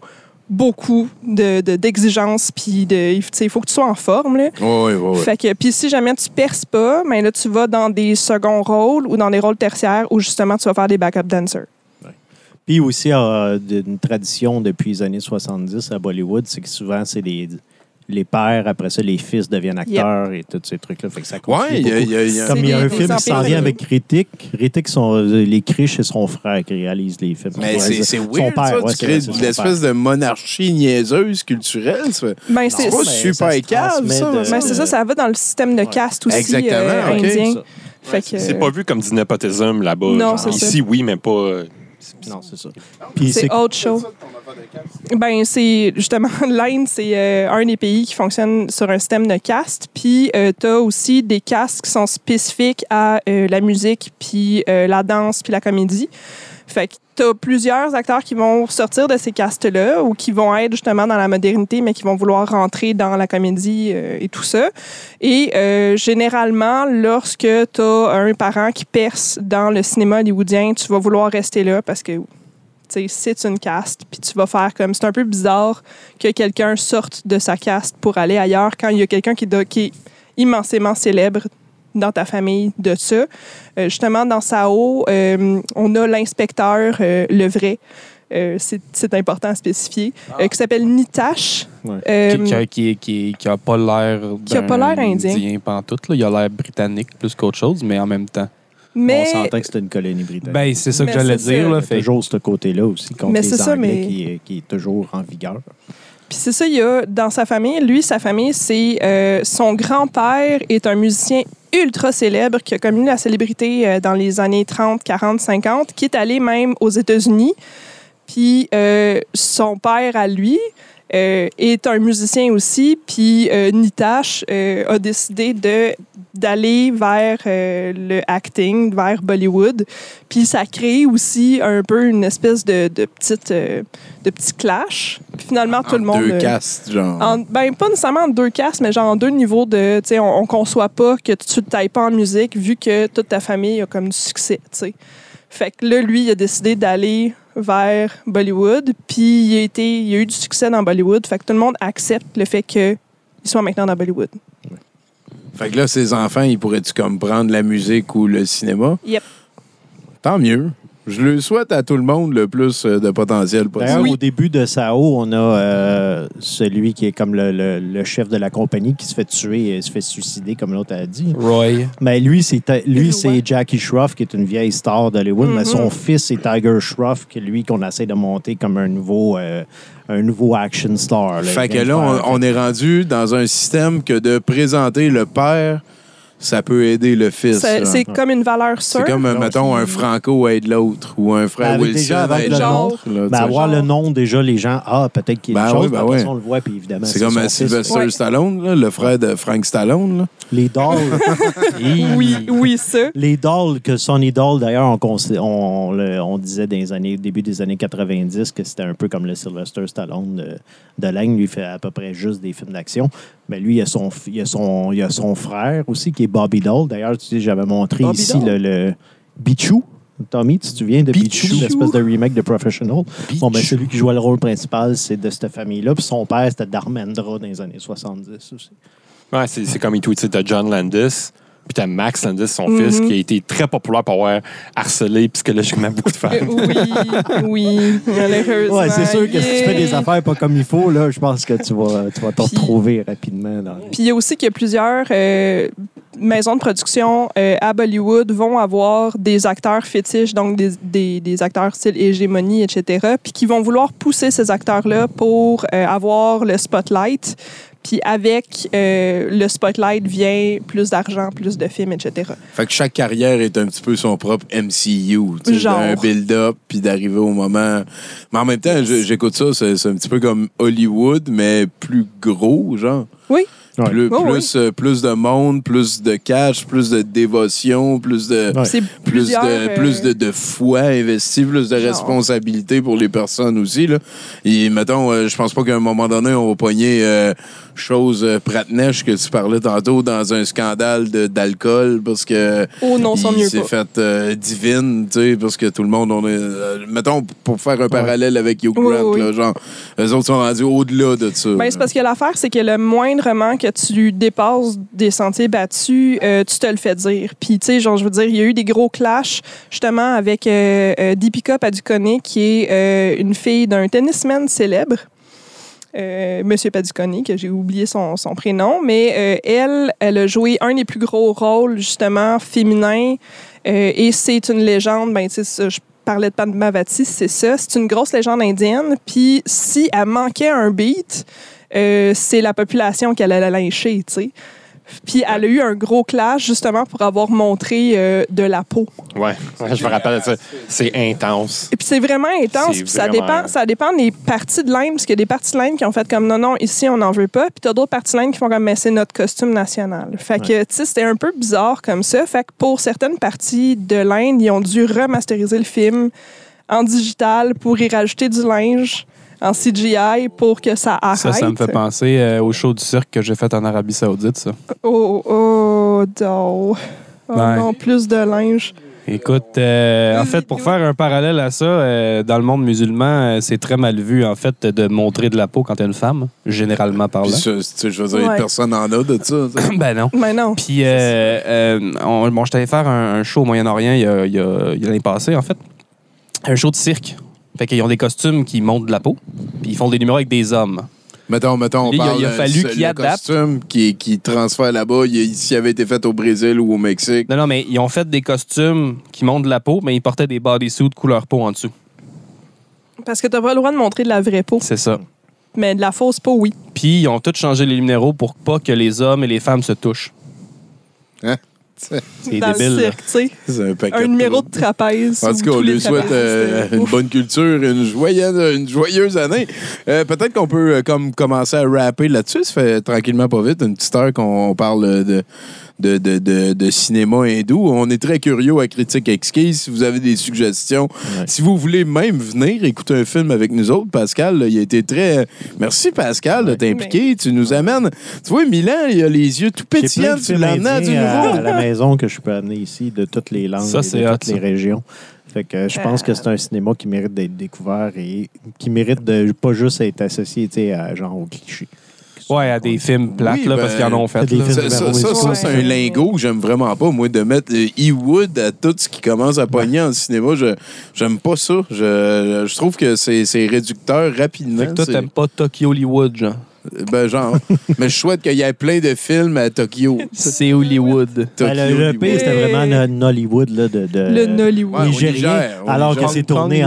S5: d'exigences, puis il faut que tu sois en forme. Là.
S2: Oui.
S5: Fait que, puis si jamais tu perces pas, ben là, tu vas dans des seconds rôles ou dans des rôles tertiaires où justement tu vas faire des backup dancers.
S4: Puis aussi, une tradition depuis les années 70 à Bollywood, c'est que souvent, c'est les pères, après ça, les fils deviennent acteurs et tous ces trucs-là. Fait que ça continue beaucoup. Comme il y a un film qui s'en vient avec Riddick. Riddick, les Krish et son frère qui réalisent les films.
S2: Mais c'est
S4: son
S2: weird,
S4: père,
S2: ça. Tu crées de l'espèce de monarchie niaiseuse culturelle.
S5: Ben,
S2: c'est pas super calme, ça.
S5: Ben, c'est ça, ça va dans le système de caste aussi indien.
S3: C'est pas vu comme du népotisme là-bas.
S5: Non, c'est ça.
S3: Ici, oui, mais pas...
S4: Non, c'est ça.
S5: Puis c'est autre chose. Ben, c'est justement, l'Inde, c'est un des pays qui fonctionne sur un système de caste. Puis, tu as aussi des castes qui sont spécifiques à la musique, puis la danse, puis la comédie. Fait que tu as plusieurs acteurs qui vont sortir de ces castes-là ou qui vont être justement dans la modernité, mais qui vont vouloir rentrer dans la comédie et tout ça. Et généralement, lorsque tu as un parent qui perce dans le cinéma hollywoodien, tu vas vouloir rester là parce que c'est une caste, puis tu vas faire comme... C'est un peu bizarre que quelqu'un sorte de sa caste pour aller ailleurs quand il y a quelqu'un qui est immensément célèbre dans ta famille de ça. Justement, dans Sao, on a l'inspecteur, le vrai, c'est important à spécifier, qui s'appelle Nitash.
S1: Qui a pas l'air
S5: qui a pas l'air indien
S1: pantoute, là. Il a l'air britannique plus qu'autre chose, mais en même temps.
S5: Mais...
S4: On s'entend que c'était une colonie britannique.
S1: Ben, c'est ça que j'allais dire. Là,
S4: fait toujours ce côté-là aussi, contre les Anglais qui est toujours en vigueur.
S5: Puis c'est ça, il y a dans sa famille, sa famille, c'est son grand-père est un musicien ultra célèbre qui a connu la célébrité dans les années 30, 40, 50, qui est allé même aux États-Unis. Puis son père à lui est un musicien aussi. Puis Nitash a décidé d'aller vers le acting, vers Bollywood. Puis ça crée aussi un peu une espèce de petit clash. Puis finalement, tout le monde...
S2: deux castes, genre.
S5: Ben, pas nécessairement en deux castes, mais genre en deux niveaux de... Tu sais, on conçoit pas que tu te tailles pas en musique vu que toute ta famille a comme du succès, tu sais. Fait que là, lui, il a décidé d'aller vers Bollywood. Puis il a eu du succès dans Bollywood. Fait que tout le monde accepte le fait qu'il soit maintenant dans Bollywood.
S2: Fait que là, ses enfants, ils pourraient-tu comme prendre la musique ou le cinéma?
S5: Yep.
S2: Tant mieux. Je le souhaite à tout le monde le plus de potentiel possible.
S4: D'ailleurs, au début de Sao, on a celui qui est comme le chef de la compagnie qui se fait tuer et se fait suicider, comme l'autre a dit.
S1: Roy.
S4: Mais lui, c'est Jackie Shroff, qui est une vieille star d'Hollywood. Mais son fils, c'est Tiger Shroff, qu'on essaie de monter comme un nouveau action star. Là.
S2: Fait que là, on est rendu dans un système que de présenter le père, ça peut aider le fils.
S5: C'est comme une valeur sûre.
S2: C'est comme, mettons, un Franco aide l'autre ou un frère Wilson aide l'autre.
S4: Avoir le nom, déjà, les gens, peut-être qu'il y a une chose, après ça, on le voit, puis évidemment,
S2: c'est comme Sylvester Stallone, là, le frère de Frank Stallone. Là.
S4: Les dolls.
S5: oui, ça.
S4: Les dolls, que son idole, d'ailleurs, on disait début des années 90 que c'était un peu comme le Sylvester Stallone de l'Inde. Lui, il fait à peu près juste des films d'action. Mais lui, il y a son frère aussi, qui est Bobby Doll. D'ailleurs, tu sais, j'avais montré Bobby ici le Bichou. Tommy, tu te souviens de Bichou, l'espèce de remake de Professional? Bon, ben, celui qui jouait le rôle principal, c'est de cette famille-là. Puis son père, c'était Dharmendra dans les années 70 aussi.
S3: Ouais, c'est comme il tweetait de John Landis. Puis t'as Max Landis, son fils, qui a été très populaire pour avoir harcelé psychologiquement beaucoup de femmes.
S5: Oui, malheureusement.
S4: Ouais, c'est sûr que si tu fais des affaires pas comme il faut, là, je pense que tu vas te retrouver rapidement.
S5: Puis il y a aussi qu'il y a plusieurs maisons de production à Bollywood vont avoir des acteurs fétiches, donc des acteurs style hégémonie, etc., puis qui vont vouloir pousser ces acteurs-là pour avoir le spotlight. Puis avec le spotlight vient plus d'argent, plus de films, etc.
S2: Fait que chaque carrière est un petit peu son propre MCU. Genre. Un build-up, puis d'arriver au moment... Mais en même temps, j'écoute ça, c'est un petit peu comme Hollywood, mais plus gros, genre.
S5: Oui.
S2: Plus de monde, plus de cash, plus de dévotion, plus de foi investie, plus de responsabilité pour les personnes aussi. Là. Et mettons, je pense pas qu'à un moment donné, on va pogner chose Pratnesh que tu parlais tantôt dans un scandale d'alcool parce que il s'est fait divine, tu sais, parce que tout le monde mettons, pour faire un parallèle avec Hugh Grant, là, genre, eux autres sont rendus au-delà de ça.
S5: Ben, c'est parce que l'affaire, c'est que le moindrement que tu dépasses des sentiers battus, tu te le fais dire. Puis, tu sais, genre, je veux dire, il y a eu des gros clashs, justement, avec Deepika Padukone, qui est une fille d'un tennisman célèbre. Monsieur Padiconi, que j'ai oublié son prénom, mais elle a joué un des plus gros rôles, justement, féminins, et c'est une légende, ben, tu sais, je parlais de Padmavati, c'est ça, c'est une grosse légende indienne, puis si elle manquait un beat, c'est la population qu'elle allait lyncher, tu sais. Puis elle a eu un gros clash, justement, pour avoir montré de la peau.
S3: Ouais, je me rappelle de ça. C'est intense.
S5: Et puis c'est vraiment intense. Puis ça dépend des parties de l'Inde, parce qu'il y a des parties de l'Inde qui ont fait comme non, ici, on n'en veut pas. Puis t'as d'autres parties de l'Inde qui font comme mais c'est notre costume national. Fait que, tu sais, c'était un peu bizarre comme ça. Fait que pour certaines parties de l'Inde, ils ont dû remasteriser le film en digital pour y rajouter du linge en CGI pour que ça arrête.
S1: Ça me fait penser au show du cirque que j'ai fait en Arabie Saoudite, ça.
S5: Oh,
S1: Ouais.
S5: non, plus de linge.
S1: Écoute, en fait, pour faire un parallèle à ça, dans le monde musulman, c'est très mal vu, en fait, de montrer de la peau quand t'es une femme, généralement parlant.
S2: Puis ça, je veux dire, personne n'en a de ça.
S1: Ben non.
S5: Ben non.
S1: Puis, bon, j'étais allé faire un show au Moyen-Orient il y a l'année passée, en fait. Un show de cirque. Fait qu'ils ont des costumes qui montent de la peau, puis ils font des numéros avec des hommes.
S2: Mettons, on parle
S1: il a fallu qu'il adapte.
S2: costume qui transfère là-bas, s'il avait été fait au Brésil ou au Mexique.
S1: Non, mais ils ont fait des costumes qui montent de la peau, mais ils portaient des bodysuits couleur peau en dessous.
S5: Parce que t'as pas le droit de montrer de la vraie peau.
S1: C'est ça.
S5: Mais de la fausse peau, oui.
S1: Puis ils ont tous changé les numéros pour pas que les hommes et les femmes se touchent.
S2: Hein?
S1: C'est
S5: Dans
S1: débile.
S5: le cirque, tu sais.
S2: C'est un paquet
S5: Un numéro de
S2: troubles.
S5: trapèze.
S2: En tout cas, on lui souhaite une bonne culture, une joyeuse année. Peut-être qu'on peut comme commencer à rapper là-dessus. Ça fait tranquillement pas vite, une petite heure qu'on parle de cinéma hindou. On est très curieux à Critique Exquise. Si vous avez des suggestions, si vous voulez même venir écouter un film avec nous autres, Pascal, là, il a été très... Merci, Pascal, de t'impliquer. Tu nous amènes... Tu vois, Milan, il a les yeux tout pétillants. Tu l'emmènes à du nouveau.
S4: À la maison que je peux amener ici, de toutes les langues
S1: Ça,
S4: et de toutes les régions. Fait que je pense que c'est un cinéma qui mérite d'être découvert et qui mérite de pas juste être associé, tu sais, à genre au cliché.
S1: Ouais, à des films plates,
S2: Oui,
S1: là,
S2: ben,
S1: parce qu'ils en ont fait.
S4: des
S1: là.
S4: films
S2: Ça, c'est un lingot que j'aime vraiment pas, moi, de mettre E-Wood à tout ce qui commence à pogner en cinéma. J'aime pas ça. Je trouve que c'est réducteur rapidement.
S1: Fait que toi, t'aimes pas Tokyo Hollywood, genre.
S2: Ben, genre. Mais je souhaite qu'il y ait plein de films à Tokyo.
S1: C'est Hollywood.
S4: Le pire, c'était vraiment le Nollywood là,
S5: Le Nollywood.
S2: Ouais,
S4: nigérien, alors que c'est tourné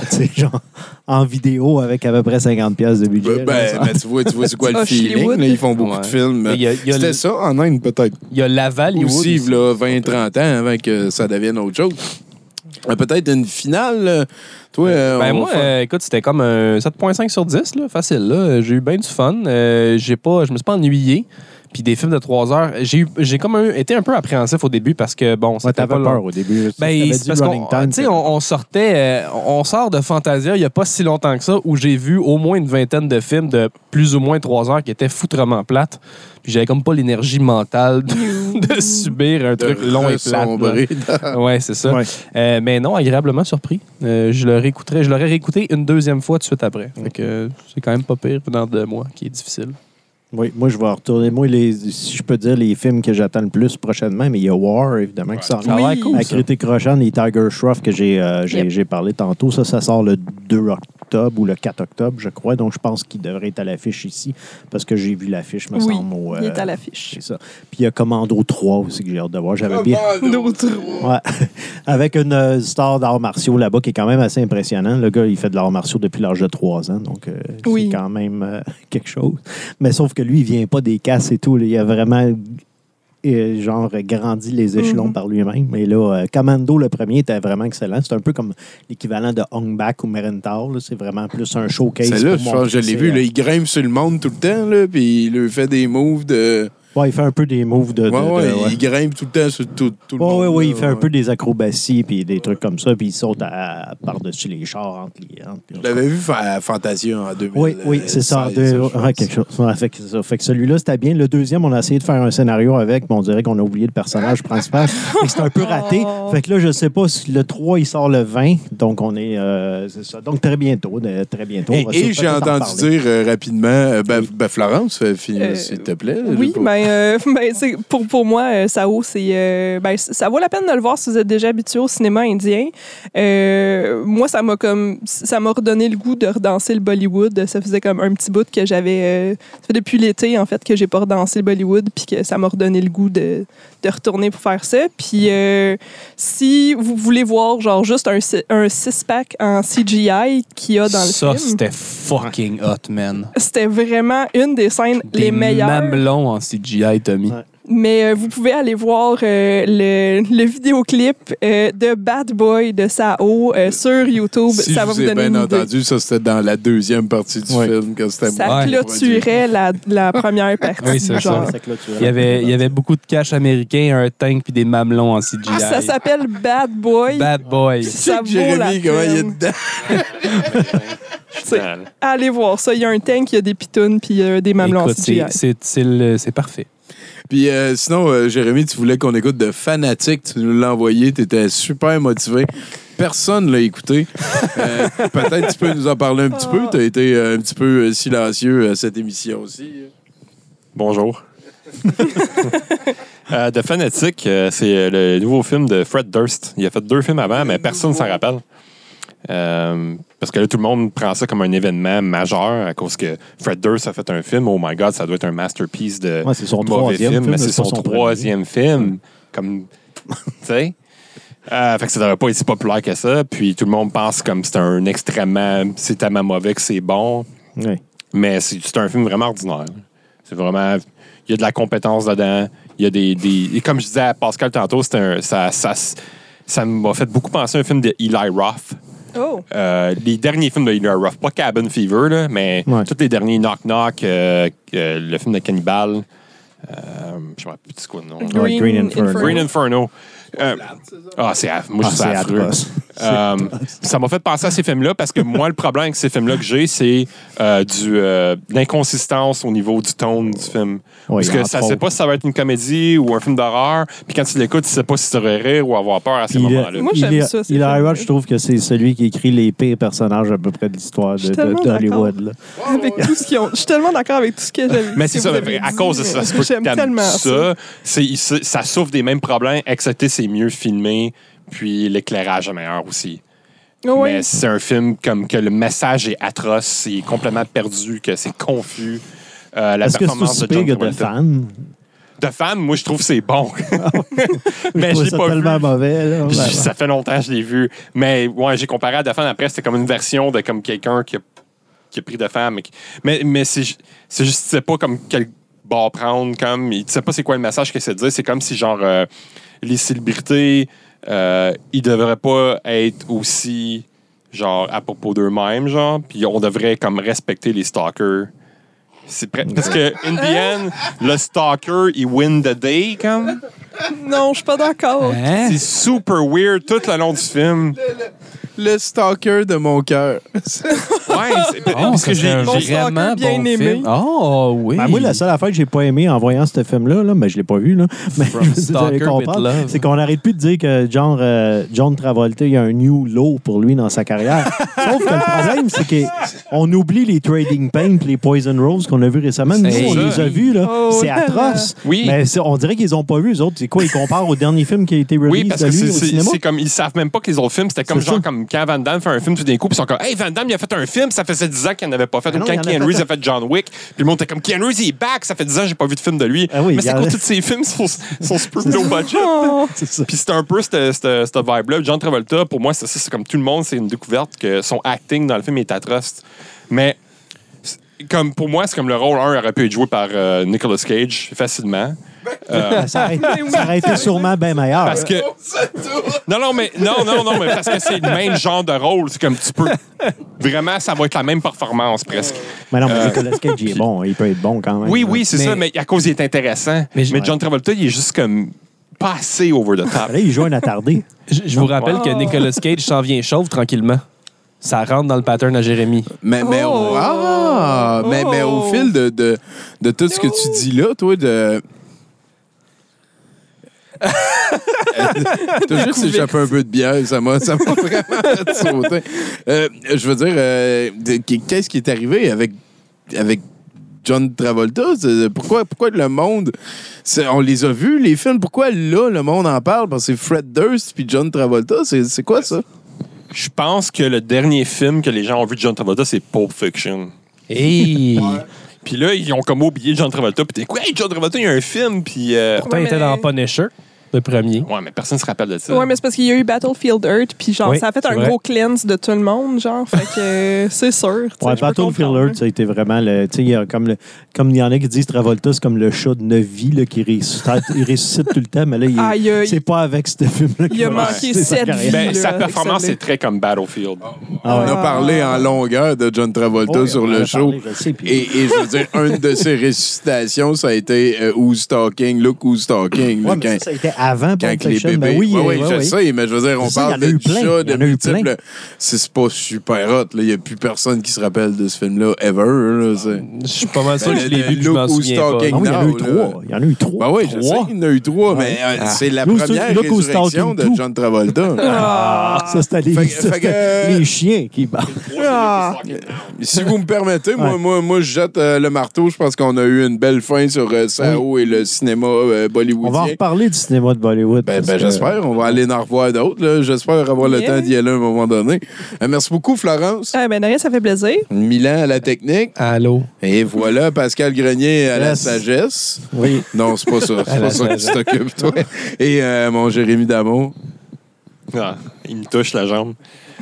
S4: en vidéo avec à peu près 50$ de budget.
S2: Mais tu vois c'est quoi le feeling? Là, ils font beaucoup de films. C'était ça en Inde, peut-être.
S1: Il y a Laval
S2: Aussi, là, 20-30 ans avant que ça devienne autre chose. Peut-être une finale. Toi,
S1: moi, écoute, c'était comme un 7.5 sur 10, là, facile. Là. J'ai eu bien du fun. Je me suis pas ennuyé. Puis des films de 3 heures, j'ai comme été un peu appréhensif au début parce que, bon, c'était
S4: t'avais
S1: pas
S4: peur au début.
S1: Ben, c'est parce qu'on sortait, on sort de Fantasia il n'y a pas si longtemps que ça, où j'ai vu au moins une vingtaine de films de plus ou moins 3 heures qui étaient foutrement plates. Puis j'avais comme pas l'énergie mentale de subir un truc long et plate. Ouais, c'est ça. Ouais. Mais non, agréablement surpris. Je l'aurais réécouté une deuxième fois tout de suite après. Fait que c'est quand même pas pire venant de moi, qui est difficile.
S4: Oui, moi, je vais retourner. Moi, si je peux dire les films que j'attends le plus prochainement, mais il y a War, évidemment, qui sort.
S1: Oui. Cool,
S4: à Critique Rochane et Tiger Shroff, que j'ai parlé tantôt. Ça sort le 2 octobre ou le 4 octobre, je crois. Donc, je pense qu'il devrait être à l'affiche ici, parce que j'ai vu l'affiche, me semble.
S5: Il est à l'affiche.
S4: C'est ça. Puis il y a Commando 3 aussi, que j'ai hâte de voir. J'avais bien... Ouais. Avec une star d'arts martiaux là-bas qui est quand même assez impressionnant. Le gars, il fait de l'art martiaux depuis l'âge de 3 ans, donc c'est quand même quelque chose. Mais sauf que lui, il vient pas des casses et tout. Là. Il a vraiment grandi les échelons par lui-même. Mais là, Commando, le premier, était vraiment excellent. C'est un peu comme l'équivalent de Hong Bak ou Merental. C'est vraiment plus un showcase.
S2: C'est là, je l'ai vu. Là, il grimpe sur le monde tout le temps, là, puis il lui fait des moves de...
S4: Ouais, il fait un peu des moves
S2: il grimpe tout le temps sur tout le monde.
S4: Oui, il fait un peu des acrobaties puis des trucs comme ça, puis il saute par-dessus les chars entre les...
S2: Je l'avais vu à Fantasia en 2000.
S4: Oui, c'est ça. Quelque chose. Fait que celui-là, c'était bien. Le deuxième, on a essayé de faire un scénario avec, mais on dirait qu'on a oublié le personnage principal. C'est un peu raté. Fait que là, je sais pas si le 3, il sort le 20, donc on est... c'est ça. Donc, très bientôt.
S2: Et j'ai entendu dire rapidement... Florence, s'il te plaît.
S5: Oui, ben Pour moi, Sao, ça vaut la peine de le voir si vous êtes déjà habitué au cinéma indien. Moi, ça m'a redonné le goût de redanser le Bollywood. Ça faisait comme un petit bout que j'avais... ça fait depuis l'été, en fait, que j'ai pas redansé le Bollywood, puis que ça m'a redonné le goût de retourner pour faire ça. Puis si vous voulez voir genre juste un six-pack en CGI qu'il y a dans le film...
S1: Ça, c'était fucking hot, man.
S5: C'était vraiment une des scènes les meilleures.
S1: Des mamelons en CGI, Tommy.
S4: Ouais.
S5: Mais vous pouvez aller voir le vidéoclip de Bad Boy de Sao sur YouTube.
S2: Si
S5: ça
S2: je
S5: va
S2: vous
S5: vous
S2: ai
S5: donner
S2: bien
S5: une idée.
S2: entendu, ça c'était dans la deuxième partie du film. Que c'était
S5: Ça
S2: moi.
S5: clôturait la première partie.
S1: Oui, c'est
S5: genre.
S1: ça. Il y avait beaucoup de cash américain, un tank puis des mamelons en CGI.
S5: Ça s'appelle Bad Boy.
S1: Bad Boy.
S5: Ça vaut
S2: Jérémy,
S5: la
S2: comment il est
S5: peine.
S2: dedans?
S5: T'sais, allez voir ça. Il y a un tank, il y a des pitounes puis des mamelons en
S1: Écoute,
S5: CGI.
S1: c'est parfait.
S2: Puis sinon, Jérémy, tu voulais qu'on écoute de Fanatic. Tu nous l'as envoyé. Tu étais super motivé. Personne ne l'a écouté. Peut-être tu peux nous en parler un petit peu. Tu as été un petit peu silencieux à cette émission aussi.
S3: Bonjour. The Fanatic, c'est le nouveau film de Fred Durst. Il a fait 2 films avant, mais personne ne s'en rappelle. Parce que là, tout le monde prend ça comme un événement majeur à cause que Fred Durst a fait un film. Oh my God, ça doit être un masterpiece de
S4: c'est son
S3: mauvais
S4: troisième
S3: film, mais c'est
S4: c'est pas
S3: son
S4: son
S3: troisième film. Comme, tu sais? Fait que ça devrait pas être si populaire que ça. Puis tout le monde pense comme c'est tellement mauvais que c'est bon.
S4: Oui.
S3: Mais c'est un film vraiment ordinaire. C'est vraiment... Il y a de la compétence dedans. Il y a des... Et comme je disais à Pascal tantôt, ça m'a fait beaucoup penser à un film de Eli Roth.
S5: Oh.
S3: Les derniers films de Eli Roth, pas Cabin Fever, là, mais tous les derniers Knock Knock, le film de Cannibal. Je me rappelle plus c'est quoi le nom.
S4: Green Inferno.
S3: Green Inferno. Moi, je trouve ça affreux.
S4: atroce.
S3: Ça m'a fait penser à ces films-là parce que moi, le problème avec ces films-là que j'ai, c'est l'inconsistance au niveau du tone du film.
S4: Oui,
S3: parce que ça ne sait pas si ça va être une comédie ou un film d'horreur. Puis quand tu l'écoutes, tu ne sais pas si tu aurais rire ou avoir peur à ces moments-là.
S5: Moi, j'aime ça, ces
S4: Eli
S5: films-là.
S4: Roth, je trouve que c'est celui qui écrit les pires personnages à peu près de l'histoire
S5: Je suis tellement
S4: d'Hollywood. là.
S5: Avec tout ce qu'ils ont. Je suis tellement d'accord avec tout ce que j'avais.
S3: Mais c'est ça, à cause de ça, c'est pas que
S5: J'aime
S3: t'aimes
S5: tellement ça.
S3: ça souffre des mêmes problèmes, excepté c'est mieux filmé, puis l'éclairage est meilleur aussi.
S5: Oui.
S3: Mais c'est un film comme que le message est atroce, c'est complètement perdu, que c'est confus. La
S4: Est-ce que c'est
S3: performance
S4: aussi
S3: de John
S4: pire que de
S3: Travolta.
S4: fan?
S3: De fan, moi, je trouve que c'est bon. Mais je
S4: Je
S3: l'ai
S4: trouve
S3: pas
S4: ça tellement
S3: vu.
S4: mauvais. Là.
S3: Ça fait longtemps que je l'ai vu. Mais ouais, j'ai comparé à The Fan. Après, c'était comme une version de comme quelqu'un qui a pris The Fan. Mais c'est juste, tu sais pas comme quel bord prendre. Comme, tu sais pas c'est quoi le message qu'il essaie de dire. C'est comme si, genre, les célébrités, ils devraient pas être aussi, genre, à propos d'eux-mêmes, genre. Puis on devrait, comme, respecter les stalkers. Parce que, in the end, le stalker, il win the day, comme.
S5: Non, je suis pas d'accord.
S1: Hein?
S3: C'est super weird tout le long du film.
S2: Le stalker de mon cœur.
S3: Ouais,
S1: Parce que j'ai
S5: Mon
S1: vraiment
S5: stalker bien
S1: bon
S5: aimé.
S1: film. Oh, oui.
S4: Ben, moi, la seule affaire que j'ai pas aimé en voyant ce film-là, mais je l'ai pas vu, là, mais
S1: From
S4: vous allez
S1: Stalker with
S4: comprendre,
S1: Love.
S4: c'est qu'on n'arrête plus de dire que genre, John Travolta, il y a un new low pour lui dans sa carrière. Sauf que le problème, c'est qu'on oublie les Trading Pain et les Poison Rose qu'on a vus récemment. Nous,
S1: C'est
S4: on les a vus, là.
S5: Oh,
S4: c'est
S5: là, là.
S4: atroce.
S3: Oui.
S4: Mais on dirait qu'ils ont pas vu, eux autres. C'est quoi, ils comparent au dernier film qui a été release
S3: Oui, parce
S4: de
S3: que
S4: lui au cinéma?
S3: c'est comme, ils savent même pas que les autres films, c'était comme
S4: C'est
S3: genre
S4: ça.
S3: comme quand Van Damme fait un film tout d'un coup, puis ils sont comme, hey, Van Damme, il a fait un film, ça faisait 10 ans qu'il n'en avait pas fait.
S4: Ah
S3: Ou
S4: non,
S3: quand
S4: il en a
S3: Keanu
S4: fait
S3: Reeves
S4: un.
S3: a fait John Wick, puis le monde était comme, Keanu Reeves, il est back, ça fait 10 ans que j'ai pas vu de film de lui.
S4: Ah oui,
S3: Mais c'est
S4: il y
S3: quoi,
S4: a-
S3: tous ces films sont super low budget.
S5: Oh.
S4: C'est ça.
S3: Puis c'est un peu cette vibe-là. John Travolta, pour moi, c'est comme tout le monde, c'est une découverte que son acting dans le film est atroce. Mais comme pour moi, c'est comme le rôle 1 aurait pu être joué par Nicolas Cage facilement.
S4: Ça aurait été sûrement bien meilleur.
S3: Parce que. Non, mais parce que c'est le même genre de rôle. C'est comme tu peux. Vraiment, ça va être la même performance presque.
S4: Mais non, mais Nicolas Cage, il est bon. Il peut être bon quand même.
S3: Oui, c'est
S1: Mais-
S3: ça, mais à cause il est intéressant.
S1: Mais
S3: Mais John Travolta, il est juste comme pas assez over the top.
S4: Là, il joue un attardé.
S1: Je vous rappelle que Nicolas Cage s'en vient chauve tranquillement. Ça rentre dans le pattern à Jérémy.
S2: Mais au fil de tout ce que tu dis là, toi, T'as juste échappé un peu de bière, ça m'a vraiment fait sauter. Je veux dire, qu'est-ce qui est arrivé avec John Travolta? Pourquoi le monde... on les a vus, les films. Pourquoi là, le monde en parle? Parce que c'est Fred Durst puis John Travolta. C'est quoi ça?
S3: Je pense que le dernier film que les gens ont vu de John Travolta, c'est Pulp Fiction.
S1: Hey!
S3: Puis là, ils ont comme oublié John Travolta. Puis t'es quoi? Hey, John Travolta, il y a un film. Puis.
S1: Pourtant, il était dans Punisher, le premier.
S3: Ouais, mais personne ne se rappelle de ça.
S5: Ouais, mais c'est parce qu'il y a eu Battlefield Earth, puis genre,
S1: Oui,
S5: ça a fait
S1: c'est
S5: un
S1: vrai.
S5: gros cleanse de tout le monde, genre. Fait que c'est sûr.
S4: Ouais, Battlefield Earth, ça a été vraiment le. Tu sais, il y a comme il y en a qui disent Travolta, c'est comme le chat de Neuville là, qui ressuscite tout le temps, mais là,
S5: Aïe, aïe.
S4: c'est pas avec ce film-là
S5: Il a
S4: va
S5: manqué
S4: ressusciter sa
S5: 7
S4: carrière.
S5: vies.
S3: Ben,
S5: là,
S3: sa
S5: avec
S3: performance,
S5: celle-là.
S3: c'est très comme Battlefield.
S4: Ah ouais.
S2: On a parlé en longueur de John Travolta
S4: Ouais,
S2: sur
S4: on en
S2: le
S4: a
S2: show.
S4: parlé, je sais, puis-
S2: Et je veux dire, une de ses ressuscitations, ça a été Who's Talking, Look Who's Talking. là,
S4: Ouais, mais ça a été avant
S2: quand
S4: Pulp
S2: les
S4: Fiction.
S2: bébés.
S4: Ben oui,
S2: oui, je
S4: oui.
S2: sais, mais je veux dire, on
S4: Je sais,
S2: parle
S4: il y en a
S2: de
S4: eu plein.
S2: chat,
S4: Il
S2: de
S4: y en a eu plein.
S2: multiples. C'est pas super hot. Il n'y a plus personne qui se rappelle de ce film-là, ever. Là,
S1: Je suis pas mal sûr que je l'ai vu, puis je
S2: Look
S1: m'en
S2: Who's
S1: souviens pas.
S2: Talking.
S4: Ah oui, il y en a eu
S2: Non, là.
S4: 3. Il y en a eu 3.
S2: Ben oui, je sais qu'il y en a eu 3,
S4: Ouais.
S2: mais c'est la
S4: Look
S2: première
S4: Who's
S2: résurrection
S4: Talking
S2: de
S4: too.
S2: John Travolta.
S4: Ça, c'était
S2: Fait que-
S4: les chiens qui parlent.
S5: Ah.
S2: Si vous me permettez,
S4: Ouais.
S2: moi, je jette le marteau. Je pense qu'on a eu une belle fin sur Sao et le cinéma
S4: On va en
S2: bollywoodien.
S4: reparler du cinéma de Bollywood.
S2: Ben,
S4: parce que-
S2: j'espère. On va aller en revoir d'autres. là. J'espère avoir le
S5: Yeah.
S2: temps d'y aller à un moment donné. Merci beaucoup, Florence.
S5: Ah, ben, de rien, ça fait plaisir.
S2: Milan à la technique.
S1: Allô?
S2: Et voilà, Pascal Grenier à la
S4: Yes.
S2: sagesse.
S4: Oui.
S2: Non, c'est pas ça. C'est
S1: À la
S2: pas ça que tu
S1: sagesse.
S2: t'occupes, toi. Et mon Jérémy Damour.
S3: Ah, il me touche la jambe.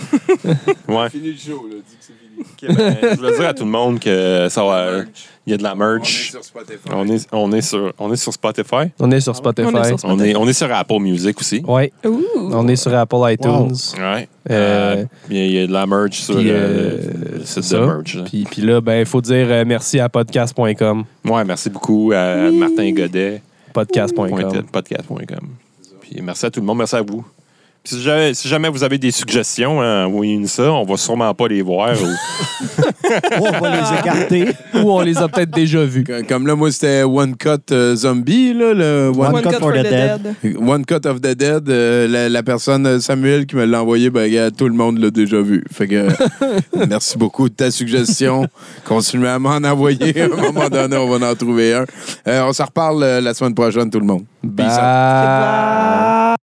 S3: Ouais.
S2: Fini le show, là. Dis que c'est fini.
S3: Ok, ben, je veux dire à tout le monde que ça va. Il y a de la merch.
S2: sur Spotify.
S3: On est sur Spotify.
S1: On est sur Spotify.
S5: On est sur Spotify.
S3: On est sur Apple Music aussi.
S1: Ouais.
S5: Ouh.
S1: On est sur Apple iTunes.
S3: Ouais.
S1: Euh,
S3: Il y a de la merch sur
S1: puis,
S3: le site
S1: ça.
S3: de merch. Là.
S1: Puis là, ben, il faut dire merci à podcast.com.
S3: Ouais, merci beaucoup à Martin Godet.
S1: Podcast.com.
S3: Podcast.com. Puis merci à tout le monde, merci à vous. Puis si jamais vous avez des suggestions, envoyez-nous ça. On va sûrement pas les voir.
S4: On va les écarter.
S1: Ou on les a peut-être déjà vus.
S2: Comme là, moi, c'était One Cut Zombie, là, le
S4: One Cut for the Dead.
S2: One Cut of the Dead. La personne, Samuel, qui me l'a envoyé, ben, regarde, tout le monde l'a déjà vu. Fait que merci beaucoup de ta suggestion. Continuez à m'en envoyer. À un moment donné, on va en trouver un. On s'en reparle la semaine prochaine, tout le monde. Peace out.
S1: Bye.